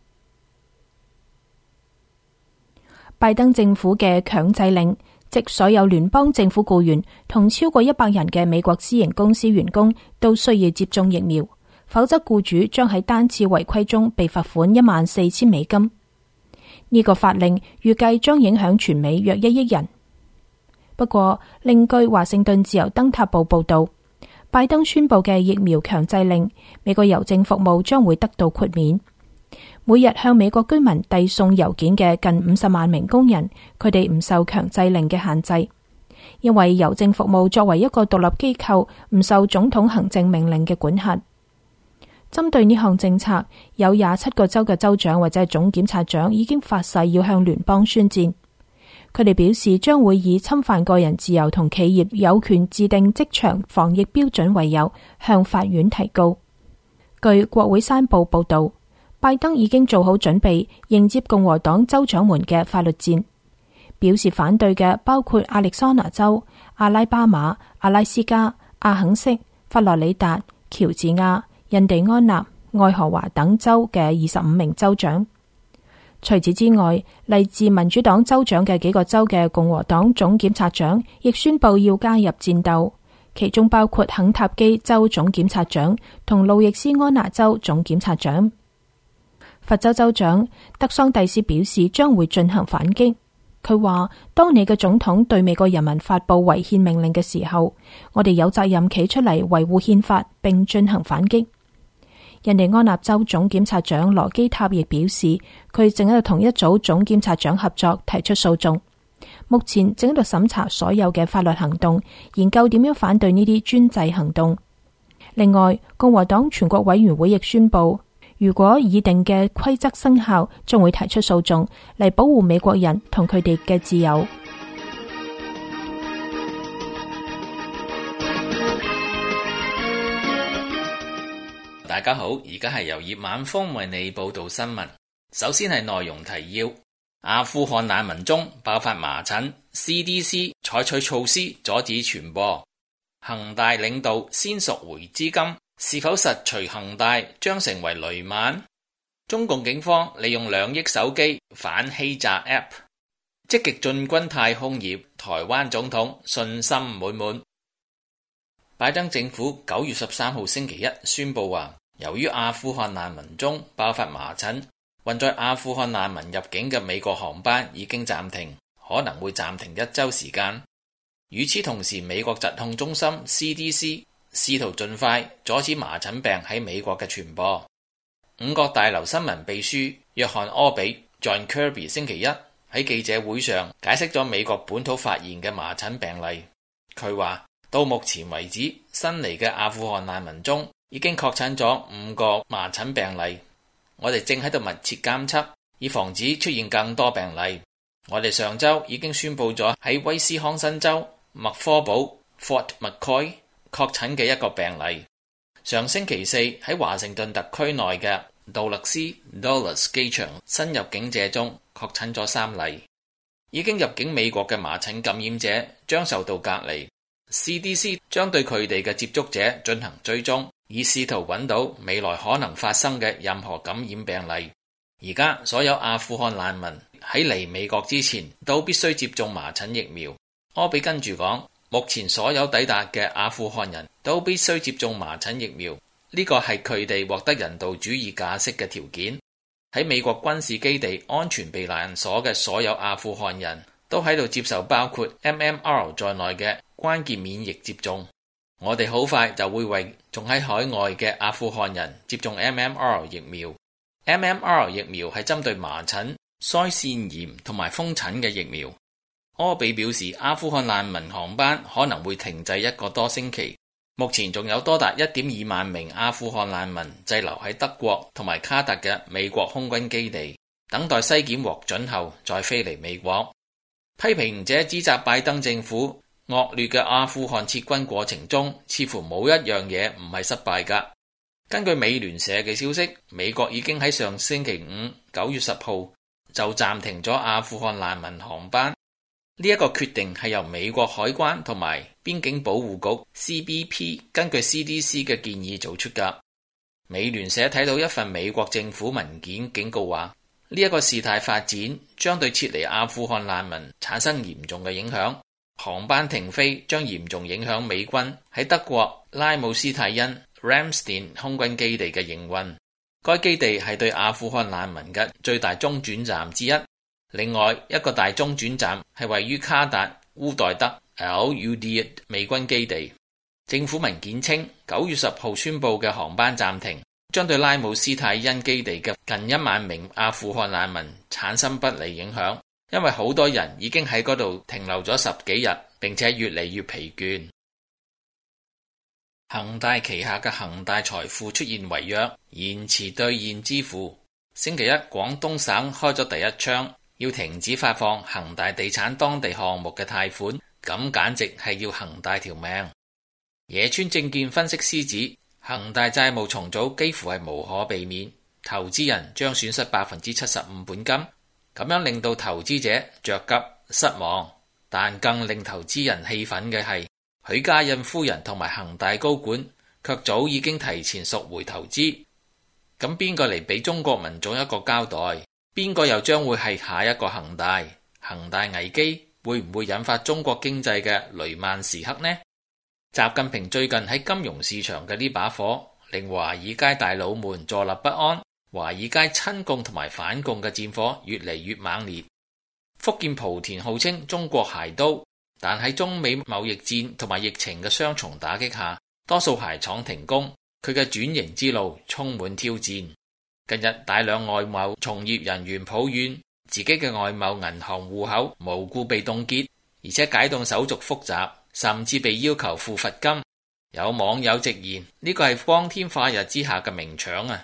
拜登政府嘅強制令，即所有聯邦政府僱員同超過一百人嘅美國私營公司員工都需要接種疫苗，否則僱主將喺單次違規中被罰款一萬四千美金。呢個法令預計將影響全美約一億人。不過，另據華盛頓自由燈塔報報道，拜登宣布嘅疫苗強制令，美國郵政服務將會得到豁免。每日向美國居民遞送郵件嘅近五十萬名工人，佢哋唔受強制令嘅限制，因為郵政服務作為一個獨立機構，唔受總統行政命令嘅管轄。針對呢項政策，有廿七個州嘅州長或者係總檢察長已經發誓要向聯邦宣戰。佢哋表示將會以侵犯個人自由同企業有權制定職場防疫標準為由，向法院提告。據國會山報報道，拜登已經做好準備迎接共和黨州長們嘅法律戰。表示反對嘅包括亞利桑那州、阿拉巴馬、阿拉斯加、阿肯色、佛羅里達、喬治亞、印第安納、愛荷華等州嘅二十五名州長。除此之外，嚟自民主黨州長嘅幾個州嘅共和黨總檢察長亦宣布要加入戰鬥，其中包括肯塔基州總檢察長同路易斯安那州總檢察長。佛州州長德桑蒂斯表示將會進行反擊。佢話：當你嘅總統對美國人民發佈違憲命令嘅時候，我哋有責任企出嚟維護憲法並進行反擊。印第安納州總檢察長羅基塔亦表示，佢正喺度同一組總檢察長合作提出訴訟，目前正喺度審查所有嘅法律行動，研究點樣反對呢啲專制行動。另外，共和黨全國委員會亦宣布， 如果擬定嘅規則生效，將會提出訴訟嚟保護美國人同佢哋嘅自由。 大家好，而家係由葉晚風為你報道新聞。首先係內容提要：阿富汗難民中爆發麻疹 ，C D C 採取措施阻止傳播。恒大領導先贖回資金，是否實錘恒大將成為雷曼？中共警方利用兩億手機反欺詐 App， 積極進軍太空業。台灣總統信心滿滿。拜登政府九月十三號星期一宣布話，由於阿富汗難民中爆發麻疹，運載阿富汗難民入境嘅美國航班已經暫停，可能會暫停一周時間。與此同時，美國疾控中心 C D C 試圖盡快阻止麻疹病喺美國嘅傳播。五角大樓新聞秘書約翰柯比 John Kirby 星期一喺記者會上解釋咗美國本土發現嘅麻疹病例。佢話，到目前為止，新嚟嘅阿富汗難民中已經確診咗五個麻疹病例。我哋正喺度密切監測，以防止出現更多病例。我哋上周已經宣布咗喺威斯康辛州麥科堡 Fort McCoy 確診嘅一個病例。上星期四喺華盛頓特區內嘅杜勒斯 Dulles 機場新入境者中確診咗三例。已經入境美國嘅麻疹感染者將受到隔離。C D C 將對佢哋嘅接觸者進行追蹤，以試圖揾到未來可能發生嘅任何感染病例。而家所有阿富汗難民喺嚟美國之前都必須接種麻疹疫苗。柯比跟住講，目前所有抵達嘅阿富汗人都必須接種麻疹疫苗，呢個係佢哋獲得人道主義假釋嘅條件。喺美國軍事基地安全避難所嘅所有阿富汗人都喺度接受包括 M M R 在內嘅關鍵免疫接種。我哋好快就會為仲喺海外嘅阿富汗人接種 M M R 疫苗。M M R 疫苗係針對麻疹、腮腺炎同埋風疹嘅疫苗。柯比表示，阿富汗難民航班可能會停滯一個多星期。目前仲有多達一點二萬名阿富汗難民滯留喺德國同埋卡特嘅美國空軍基地，等待篩檢獲准後再飛嚟美國。批評者指責拜登政府惡劣嘅阿富汗撤軍過程中，似乎冇一樣嘢唔係失敗㗎。根據美聯社嘅消息，美國已經喺上星期五九月十號就暫停咗阿富汗難民航班。呢一個決定係由美國海關同埋邊境保護局 C B P 根據 C D C 嘅建議做出㗎。美聯社睇到一份美國政府文件警告話，呢一個事態發展將對撤離阿富汗難民產生嚴重嘅影響。航班停飛將嚴重影響美軍喺德國拉姆斯泰因 Ramstein 空軍基地嘅營運。該基地係對阿富汗難民嘅最大中轉站之一。另外一個大中轉站係位於卡達烏代德 Al Udeid 美軍基地。政府文件稱，九月十號宣布嘅航班暫停將對拉姆斯泰因基地嘅近一萬名阿富汗難民產生不利影響，因為好多人已經喺嗰度停留咗十幾日，並且越嚟越疲倦。恒大旗下嘅恒大財富出現違約，延遲兌現支付。星期一，廣東省開咗第一槍，要停止發放恒大地產當地項目嘅貸款，咁簡直係要恒大條命。野村證券分析師指，恒大債務重組幾乎係無可避免，投資人將損失百分之七十五本金，咁樣令到投資者着急失望。但更令投資人氣憤嘅係，許家印夫人同埋恒大高管卻早已經提前贖回投資。咁邊個嚟俾中國民眾一個交代？邊個又將會係下一個恒大？恒大危機會唔會引發中國經濟嘅雷曼時刻呢？習近平最近喺金融市場嘅呢把火，令華爾街大佬們坐立不安。華爾街親共同埋反共嘅戰火越嚟越猛烈。福建莆田號稱中國鞋都，但喺中美貿易戰同埋疫情嘅雙重打擊下，多數鞋廠停工，佢嘅轉型之路充滿挑戰。近日大量外貿從業人員抱怨自己嘅外貿銀行戶口無故被凍結，而且解凍手續複雜，甚至被要求付罰金。有網友直言呢個係光天化日之下嘅明搶啊！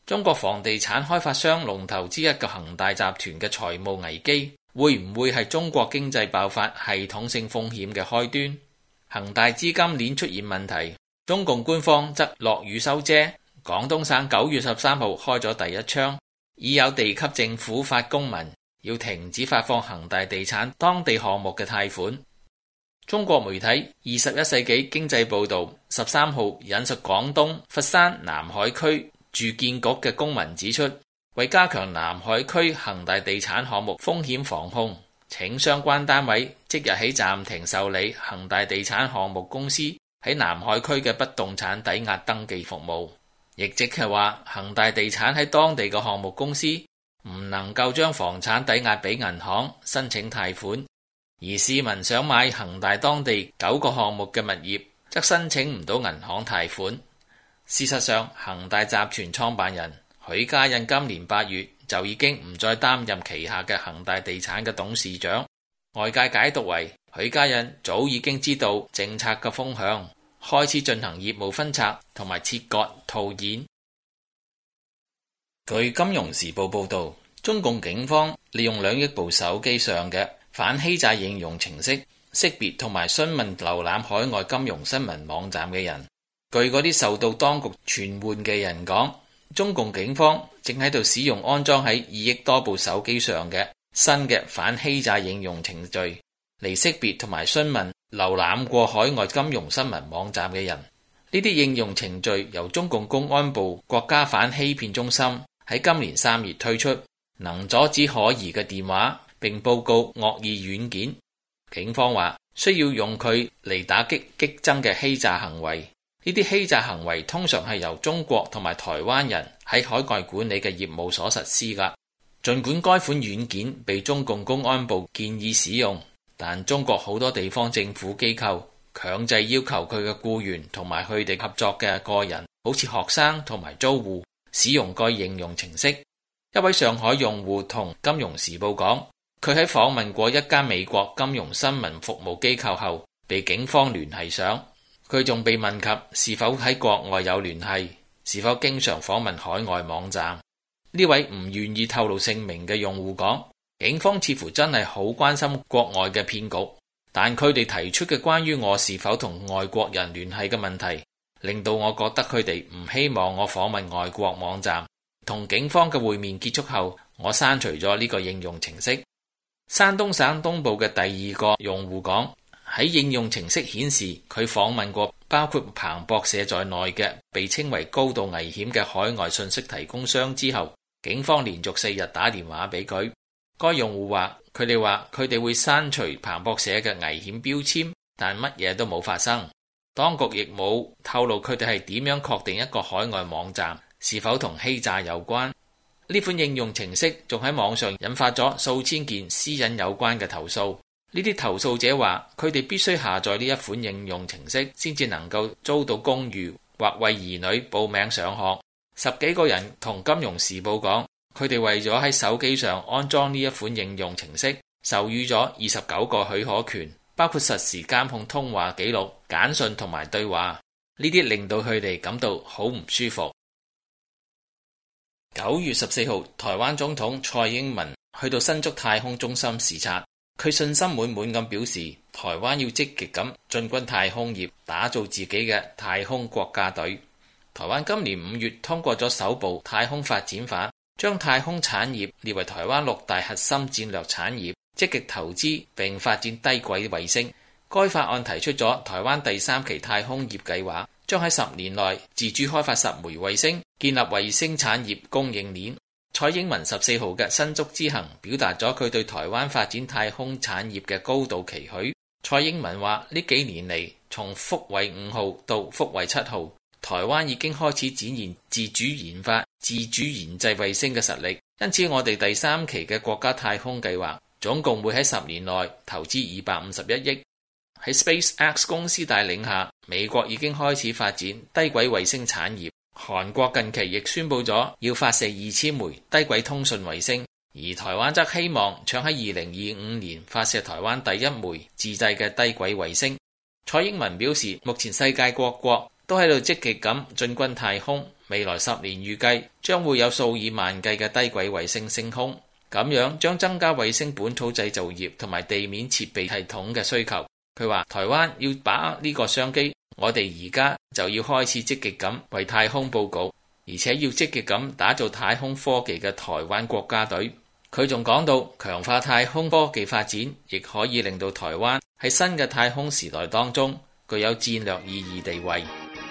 中國房地產開發商龍頭之一嘅恒大集團嘅財務危機，會唔會係中國經濟爆發系統性風險嘅開端？恒大資金鏈出現問題，中共官方則落雨收遮。廣東省九月十三號開咗第一槍，已有地級政府發公文，要停止發放恒大地產當地項目嘅貸款。中國媒體二十一世紀經濟報道十三號引述廣東佛山南海區住建局嘅公文指出，為加強南海區恒大地產項目風險防控，請相關單位即日起暫停受理恒大地產項目公司喺南海區嘅不動產抵押登記服務。亦即係話，恒大地產喺當地嘅項目公司唔能夠將房產抵押俾銀行申請貸款，而市民想買恒大當地九個項目嘅物業，則申請唔到銀行貸款。事實上，恒大集團創辦人許家印今年八月就已經唔再擔任旗下嘅恒大地產嘅董事長，外界解讀為許家印早已經知道政策嘅風向，開始進行業務分拆同埋切割套現。據金融時報報道，中共警方利用兩億部手機上嘅反欺詐應用程式，識別同埋詢問瀏覽海外金融新聞網站嘅人。據嗰啲受到當局傳喚嘅人講，中共警方正喺度使用安裝喺二億多部手機上嘅新嘅反欺詐應用程序嚟識別同埋詢問瀏覽過海外金融新聞網站嘅人。呢啲應用程序由中共公安部國家反欺騙中心喺今年三月推出，能阻止可疑嘅電話並報告惡意軟件。警方話需要用佢嚟打擊激增嘅欺詐行為。呢啲欺詐行為通常係由中國同埋台灣人喺海外管理嘅業務所實施㗎。儘管該款軟件被中共公安部建議使用，但中國好多地方政府機構強制要求佢嘅僱員同埋佢哋合作嘅個人，好似學生同埋租戶，使用該應用程式。一位上海用戶同金融時報講，佢喺訪問過一間美國金融新聞服務機構後，被警方聯繫上。佢仲被問及是否喺國外有聯繫，是否經常訪問海外網站。呢位唔願意透露姓名嘅用戶講，警方似乎真係好關心國外嘅騙局，但佢哋提出嘅關於我是否同外國人聯繫嘅問題，令到我覺得佢哋唔希望我訪問外國網站。同警方嘅會面結束後，我刪除咗呢個應用程式。山東省東部嘅第二個用戶講，喺應用程式顯示佢訪問過包括彭博社在內嘅被稱為高度危險嘅海外信息提供商之後，警方連續四日打電話俾佢。該用戶話，佢哋話佢哋會刪除彭博社嘅危險標籤，但乜嘢都冇發生。當局亦冇透露佢哋係點樣確定一個海外網站是否同欺詐有關。呢款應用程式仲喺網上引發咗數千件私隱有關嘅投訴。呢啲投訴者話，佢哋必須下載呢一款應用程式先至能夠租到公寓或為兒女報名上學。十幾個人同金融時報講，佢哋為咗喺手機上安裝呢一款應用程式，授予咗二十九個許可權，包括實時監控通話記錄、簡訊同埋對話。呢啲令到佢哋感到好唔舒服。九月十四號，台灣總統蔡英文去到新竹太空中心視察。佢信心滿滿咁表示，台灣要積極咁進軍太空業，打造自己嘅太空國家隊。台灣今年五月通過咗首部太空發展法，將太空產業列為台灣六大核心戰略產業，積極投資並發展低軌衛星。該法案提出咗台灣第三期太空業計劃，將喺十年內自主開發十枚衛星，建立衛星產業供應鏈。蔡英文十四號嘅新竹之行表達咗佢對台灣發展太空產業嘅高度期許。蔡英文話，呢幾年嚟，從福衛五號到福衛七號，台灣已經開始展現自主研發、自主研製衛星嘅實力。因此，我哋第三期嘅國家太空計劃總共會喺十年內投資二百五十一億。喺 SpaceX 公司帶領下，美國已經開始發展低軌衛星產業。韓國近期亦宣布咗要發射二千枚低軌通訊衛星，而台灣則希望搶喺二零二五年發射台灣第一枚自製嘅低軌衛星。蔡英文表示，目前世界各國都喺度積極咁進軍太空， 未來十年預計將會有數以萬計嘅低軌衛星升空，咁樣將增加衛星本土製造業同埋地面設備系統嘅需求。佢話台灣要把握呢個商機，我哋而家就要開始積極咁為太空報告，而且要積極咁打造太空科技嘅台灣國家隊。佢仲講到強化太空科技發展，亦可以令到台灣喺新嘅太空時代當中具有戰略意義地位。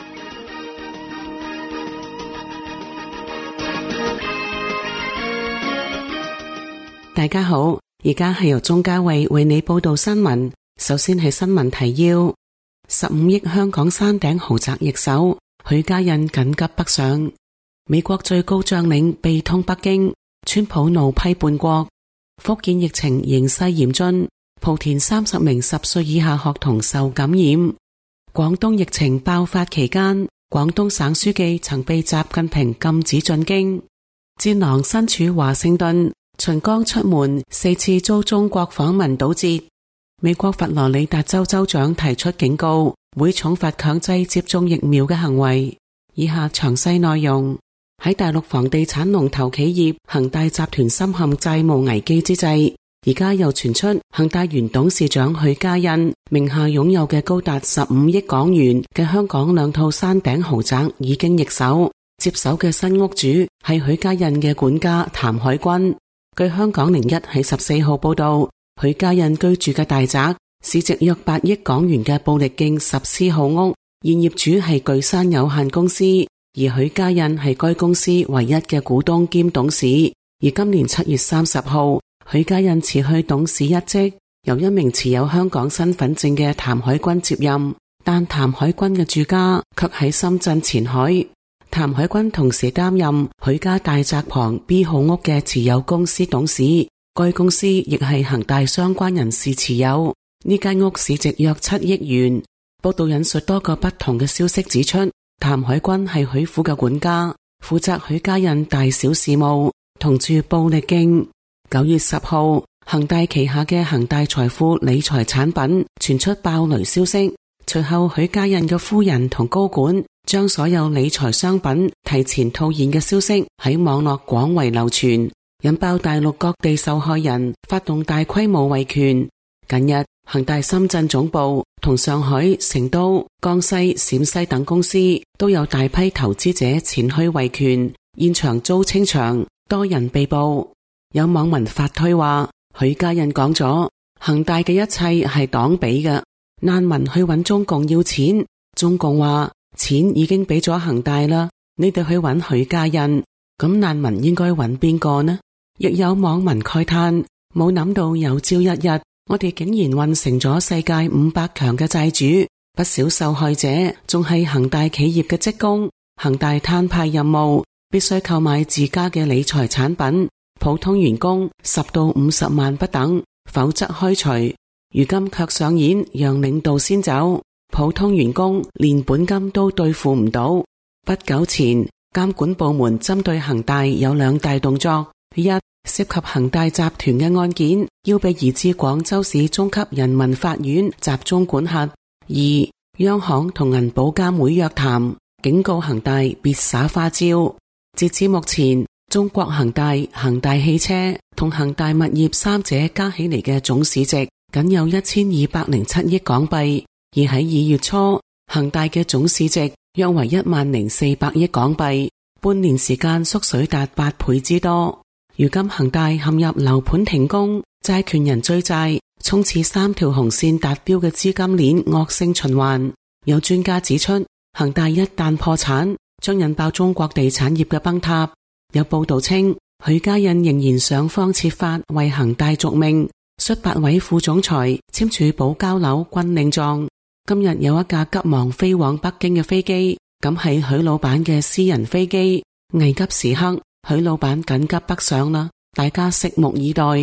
大家好，而家係由鍾嘉慧為你報道新聞。首先係新聞提要：十五億香港山頂豪宅易手，許家印緊急北上。美國最高將領被通北京，川普怒批叛國。福建疫情形勢嚴峻，莆田三十名十歲以下學童受感染。廣東疫情爆發期間，廣東省書記曾被習近平禁止進京。戰狼身處華盛頓，秦剛出門四次遭中國訪問堵截。美國佛羅里達州州長提出警告，會重罰強制接種疫苗嘅行為。以下詳細內容。喺大陸房地產龍頭企業恒大集團深陷債務危機之際，而家又傳出恒大原董事長許家印名下擁有嘅高達十五億港元嘅香港兩套山頂豪宅已經易手。接手嘅新屋主係許家印嘅管家譚海軍。據香港零一喺十四號報道，許家印居住嘅大宅市值約八億港元嘅布力徑十 C 號屋，現業主係巨山有限公司，而許家印係該公司唯一嘅股東兼董事。而今年七月三十號，許家印辭去董事一職，由一名持有香港身份證嘅譚海軍接任，但譚海軍嘅住家卻喺深圳前海。譚海軍同時擔任許家大宅旁 B 號屋嘅持有公司董事，該公司亦係恒大相關人士持有。呢間屋市值約七億元。報道引述多個不同嘅消息指出，譚海軍係許府嘅管家，負責許家印大小事務，同住布力徑。九月十號，恒大旗下嘅恒大財富理財產品傳出爆雷消息，隨後許家印嘅夫人同高管將所有理財商品提前套現嘅消息喺網絡廣為流傳，引爆大陸各地受害人發動大規模維權。近日，恒大深圳總部同上海、成都、江西、陝西等公司都有大批投資者前去維權，現場遭清場，多人被捕。有網民發推話，許家印講咗，恒大嘅一切係黨俾嘅，難民去揾中共要錢，中共話錢已經俾咗恒大啦，你哋去揾許家印，咁難民應該揾邊個呢？亦有網民慨嘆，冇諗到有朝一日，我哋竟然混成咗世界五百強嘅債主，不少受害者仲係恒大企業嘅職工。恒大攤派任務，必須購買自家嘅理財產品，普通員工十到五十萬不等，否則開除。如今卻上演讓領導先走，普通員工連本金都對付唔到。不久前，監管部門針對恒大有兩大動作：一、涉及恒大集團嘅案件要被移至廣州市中級人民法院集中管轄；二、央行同銀保監會約談，警告恒大別耍花招。截至目前，中國恒大、恒大汽車同恒大物業三者加起嚟嘅總市值僅有一千二百零七億港幣，而喺二月初，恒大嘅總市值約為一萬零四百億港幣，半年時間縮水達八倍之多。如今恒大陷入樓盤停工、債權人追債、衝刺三條紅線達標嘅資金鏈惡性循環。有專家指出，恒大一旦破產，將引爆中國地產業嘅崩塌。有報道稱，許家印仍然想方設法為恒大續命，率八位副總裁簽署保交樓軍令狀。今日有一架急忙飛往北京嘅飛機，咁係許老闆嘅私人飛機。危急時刻，許老闆緊急北上啦，大家拭目以待。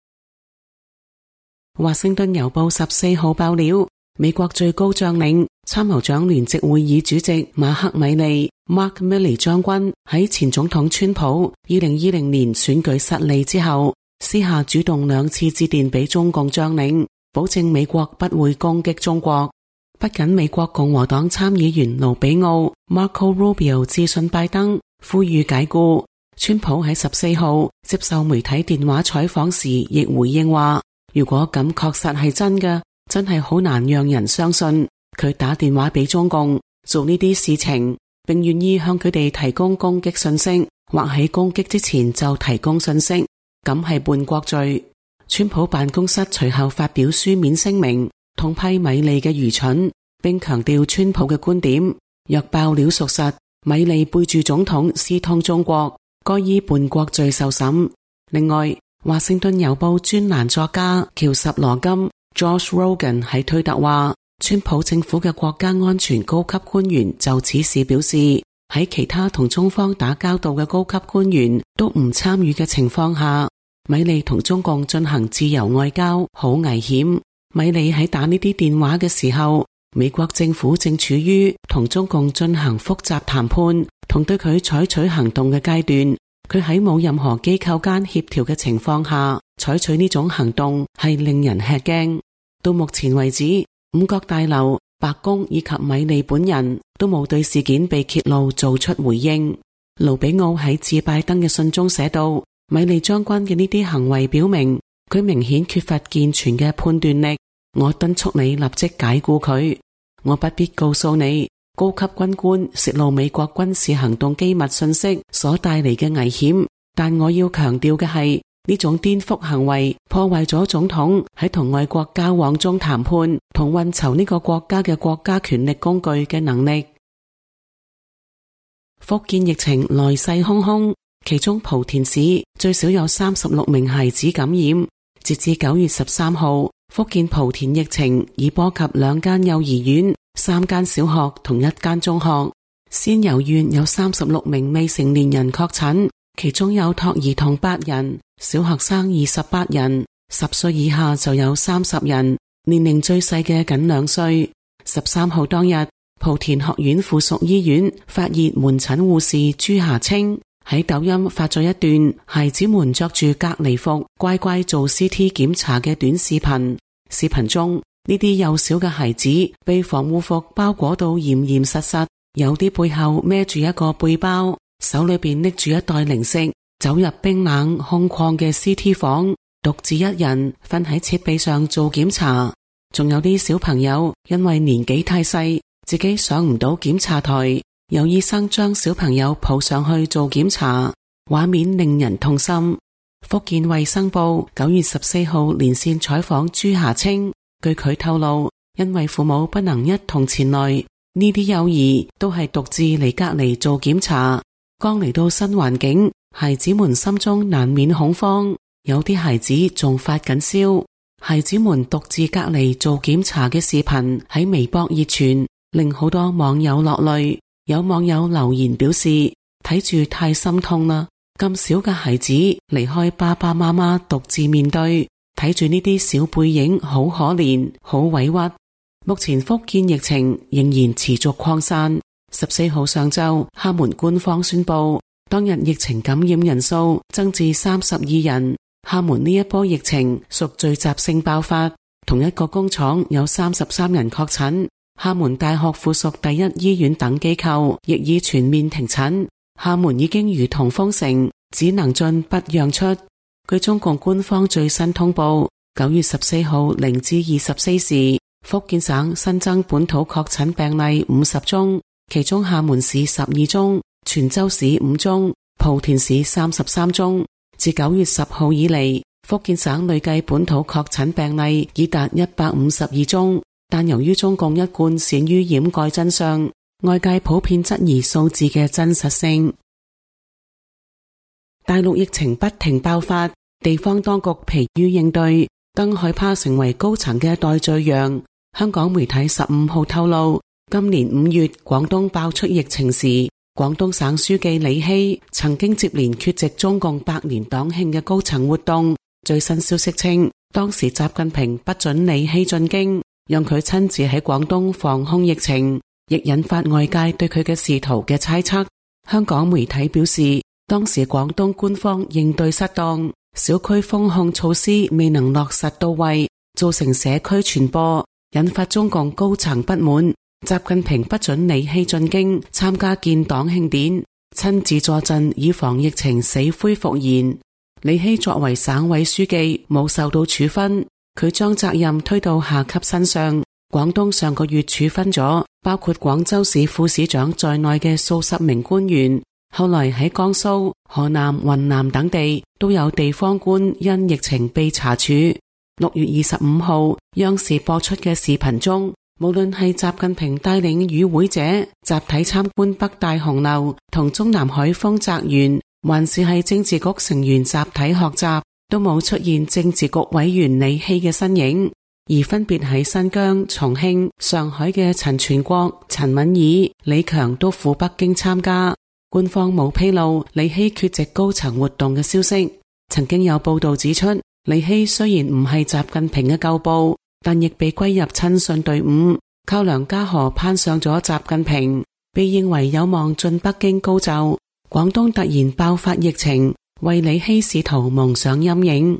華盛頓郵報十四號爆料，美國最高將領、參謀長聯席會議主席馬克米利 Mark Milley 將軍喺前總統川普二零二零年選舉失利之後，私下主動兩次致電俾中共將領，保證美國不會攻擊中國。 不僅美國共和黨參議員盧比奧 Marco Rubio 致信拜登，呼籲解僱。川普喺十四號接受媒體電話採訪時，亦回應話：如果咁確實係真嘅，真係好難讓人相信。佢打電話俾中共做呢啲事情，並願意向佢哋提供攻擊信息，或喺攻擊之前就提供信息，咁係叛國罪。川普辦公室隨後發表書面聲明，痛批米利嘅愚蠢，並強調川普嘅觀點：若爆料屬實，米利背住總統私通中國，該依叛國罪受審。另外，華盛頓郵報專欄作家喬什羅金 Josh Rogan 喺推特話，川普政府嘅國家安全高級官員就此事表示，喺其他同中方打交道嘅高級官員都唔參與嘅情況下，米利同中共進行自由外交好危險。米利喺打呢啲電話嘅時候，美國政府正處於同中共進行複雜談判同對佢採取行動嘅階段。佢喺冇任何機構間協調嘅情況下採取呢種行動，係令人吃驚。到目前為止，五角大樓、白宮以及米利本人都冇對事件被揭露做出回應。盧比奧喺致拜登嘅信中寫道，米利將軍嘅呢啲行為表明佢明顯缺乏健全嘅判斷力。我敦促你立即解僱佢。我不必告訴你高級軍官泄露美國軍事行動機密信息所帶嚟嘅危險，但我要強調嘅係，呢種顛覆行為破壞咗總統喺同外國交往中談判同運籌呢個國家嘅國家權力工具嘅能力。福建疫情來勢洶洶，其中莆田市最少有三十六名孩子感染。截至九月十三號，福建莆田疫情已波及兩間幼兒園、三間小學同一間中學。仙遊縣有三十六名未成年人確診，其中有托兒童八人，小學生二十八人，十歲以下就有三十人，年齡最細嘅僅兩歲。十三號當日，莆田學院附屬醫院發熱門診護士朱霞清喺抖音發咗一段孩子們着住隔離服乖乖做 C T 檢查嘅短視頻。視頻中，呢啲幼小嘅孩子被防護服包裹到嚴嚴實實，有啲背後孭住一個背包，手裏邊拎住一袋零食，走入冰冷空曠嘅 C T 房，獨自一人瞓喺設備上做檢查。仲有啲小朋友因為年紀太細，自己上唔到檢查台，有醫生將小朋友抱上去做檢查，畫面令人痛心。福建衛生部九月十四號連線採訪朱霞清，據佢透露，因為父母不能一同前來，呢啲幼兒都係獨自嚟隔離做檢查。剛嚟到新環境，孩子們心中難免恐慌，有啲孩子仲發緊燒。孩子們獨自隔離做檢查嘅視頻喺微博熱傳，令好多網友落淚。有網友留言表示，睇住太心痛啦，咁小嘅孩子離開爸爸媽媽獨自面對，睇住呢啲小背影好可憐，好委屈。目前福建疫情仍然持續擴散。十四號上晝，廈門官方宣布，當日疫情感染人數增至三十二人。廈門呢一波疫情屬聚集性爆發，同一個工廠有三十三人確診。廈門大學附屬第一醫院等機構亦已全面停診。廈門已經如同封城，只能進不讓出。據中共官方最新通報，九月十四號零至二十四時，福建省新增本土確診病例五十宗，其中廈門市十二宗，泉州市五宗，莆田市三十三宗。自九月十號以嚟，福建省累計本土確診病例已達一百五十二宗，但由於中共一貫善於掩蓋真相，外界普遍質疑數字嘅真實性。大陸疫情不停爆發，地方當局疲於應對，更害怕成為高層嘅代罪羊。香港媒體十五號透露，今年五月廣東爆出疫情時，廣東省書記李希曾經接連缺席中共百年黨慶嘅高層活動。最新消息稱，當時習近平不准李希進京，讓佢親自喺廣東防控疫情，亦引發外界對佢嘅仕途嘅猜測。香港媒體表示，當時廣東官方應對失當，小區封控措施未能落實到位，造成社區傳播， 引發中共高層不滿。習近平不准李希進京參加建黨慶典，親自坐鎮以防疫情死灰復燃。李希作為省委書記冇受到處分，佢將責任推到下級身上。廣東上個月處分咗包括廣州市副市長在內嘅數十名官員，後來喺江蘇、河南、雲南等地都有地方官因疫情被查處。六月二十五號央視播出嘅視頻中，無論係習近平帶領與會者集體參觀北大紅樓同中南海豐澤園，還是係政治局成員集體學習，都冇出現政治局委員李希嘅身影。而分別喺新疆、重慶、上海嘅陳全國、陳敏爾、李強都赴北京參加。官方冇披露李希缺席高層活動嘅消息。曾經有報道指出，李希雖然唔係習近平嘅舊部，但亦被歸入親信隊伍，靠梁家河攀上咗習近平，被認為有望進北京高就。廣東突然爆發疫情，為李希仕途蒙上陰影。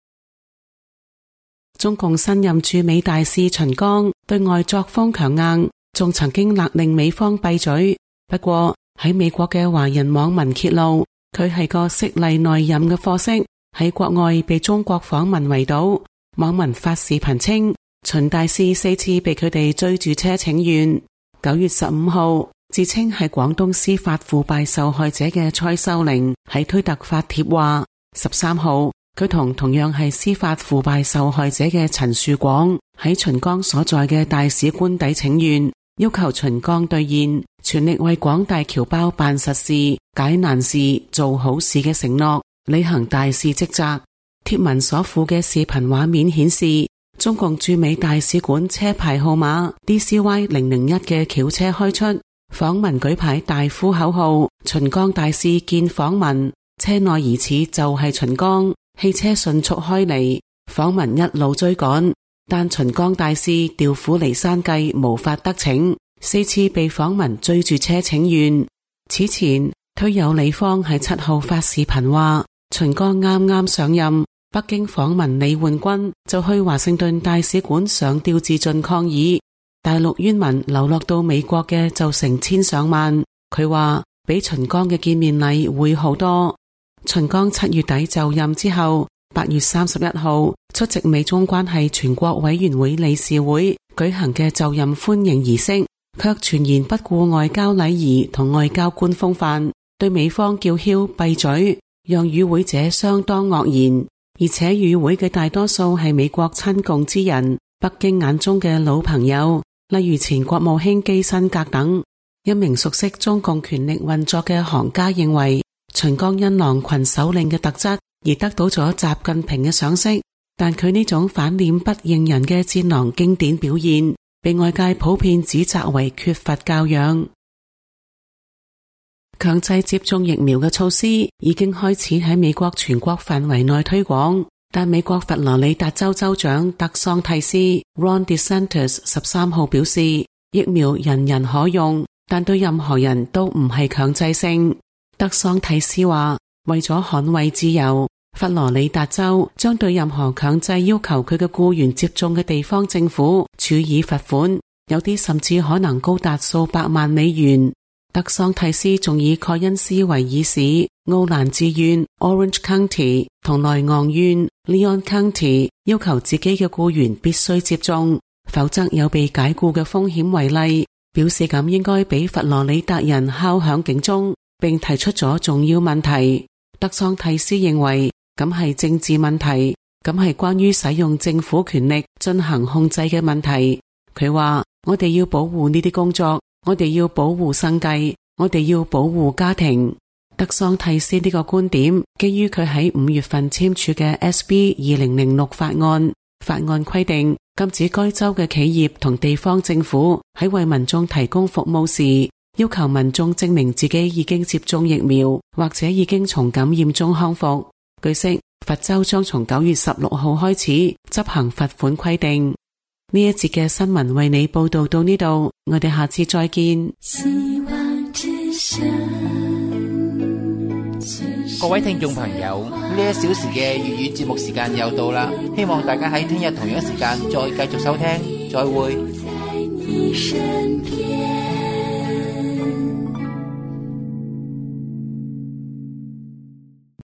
中共新任駐美大使秦剛對外作風強硬，仲曾經勒令美方閉嘴。不過喺美國嘅華人網民揭露，佢係個色厲內荏嘅貨色，喺國外被中國訪民圍堵。網民發視頻稱，秦大使四次被佢哋追住車請願。九月十五號，自稱係廣東司法腐敗受害者嘅蔡秀玲喺推特發帖話，十三號佢同同樣係司法腐敗受害者嘅陳樹廣喺秦剛所在嘅大使官邸請願，要求秦剛兌現全力為廣大僑胞辦實事、解難事、做好事嘅承諾，履行大使職責。貼文所附嘅視頻畫面顯示，中共駐美大使館車牌號碼 D C Y 零零一嘅轎車開出，訪民舉牌大呼口號，秦剛大使見訪民，車內疑似就係秦剛，汽車迅速開離，訪民一路追趕，但秦剛大使調虎離山計無法得逞，四次被訪民追住車請願。此前推友李芳喺七號發視頻話，秦剛啱啱上任，北京訪民李煥君就去華盛頓大使館上吊自盡抗議，大陸冤民流落到美國嘅就成千上萬。佢話比秦剛嘅見面禮會好多。秦剛七月底就任之後，八月三十一號出席美中關係全國委員會理事會舉行嘅就任歡迎儀式，卻全然不顧外交禮儀同外交官風範，對美方叫囂閉嘴，讓與會者相當愕然。而且與會嘅大多數係美國親共之人，北京眼中嘅老朋友，例如前國務卿基辛格等。一名熟悉中共權力運作嘅行家認為，秦剛因狼群首領嘅特質而得到咗習近平嘅賞識，但佢呢種反臉不認人嘅戰狼經典表現，被外界普遍指責為缺乏教養。強制接種疫苗嘅措施已經開始喺美國全國範圍內推廣，但美國佛羅里達州州長德桑蒂斯 Ron DeSantis 十三號表示，疫苗人人可用，但對任何人都唔係強制性。德桑蒂斯話，為咗捍衛自由，佛羅里達州將對任何強制要求佢嘅僱員接種嘅地方政府處以罰款，有啲甚至可能高達數百萬美元。德桑蒂斯仲以蓋恩斯維爾市、奧蘭治縣 Orange County 同萊昂縣 Leon County 要求自己嘅僱員必須接種，否則有被解僱嘅風險為例，表示咁應該俾佛羅里達人敲響警鐘，並提出咗重要問題。德桑蒂斯認為咁係政治問題，咁係關於使用政府權力進行控制嘅問題。佢話，我哋要保護呢啲工作，我哋要保護生計，我哋要保護家庭。德桑蒂斯呢個觀點基於佢喺五月份簽署嘅 S B 二零零六法案。法案規定禁止該州嘅企業同地方政府喺為民眾提供服務時，要求民眾證明自己已經接種疫苗或者已經從感染中康復。據悉，佛州將從九月十六號開始執行罰款規定。呢一節嘅新聞為你報道到呢度，我哋下次再見。 各位聽眾朋友，呢一小時嘅粵語節目時間又到啦，希望大家喺聽日同樣時間再繼續收聽。 再會。 在你身邊。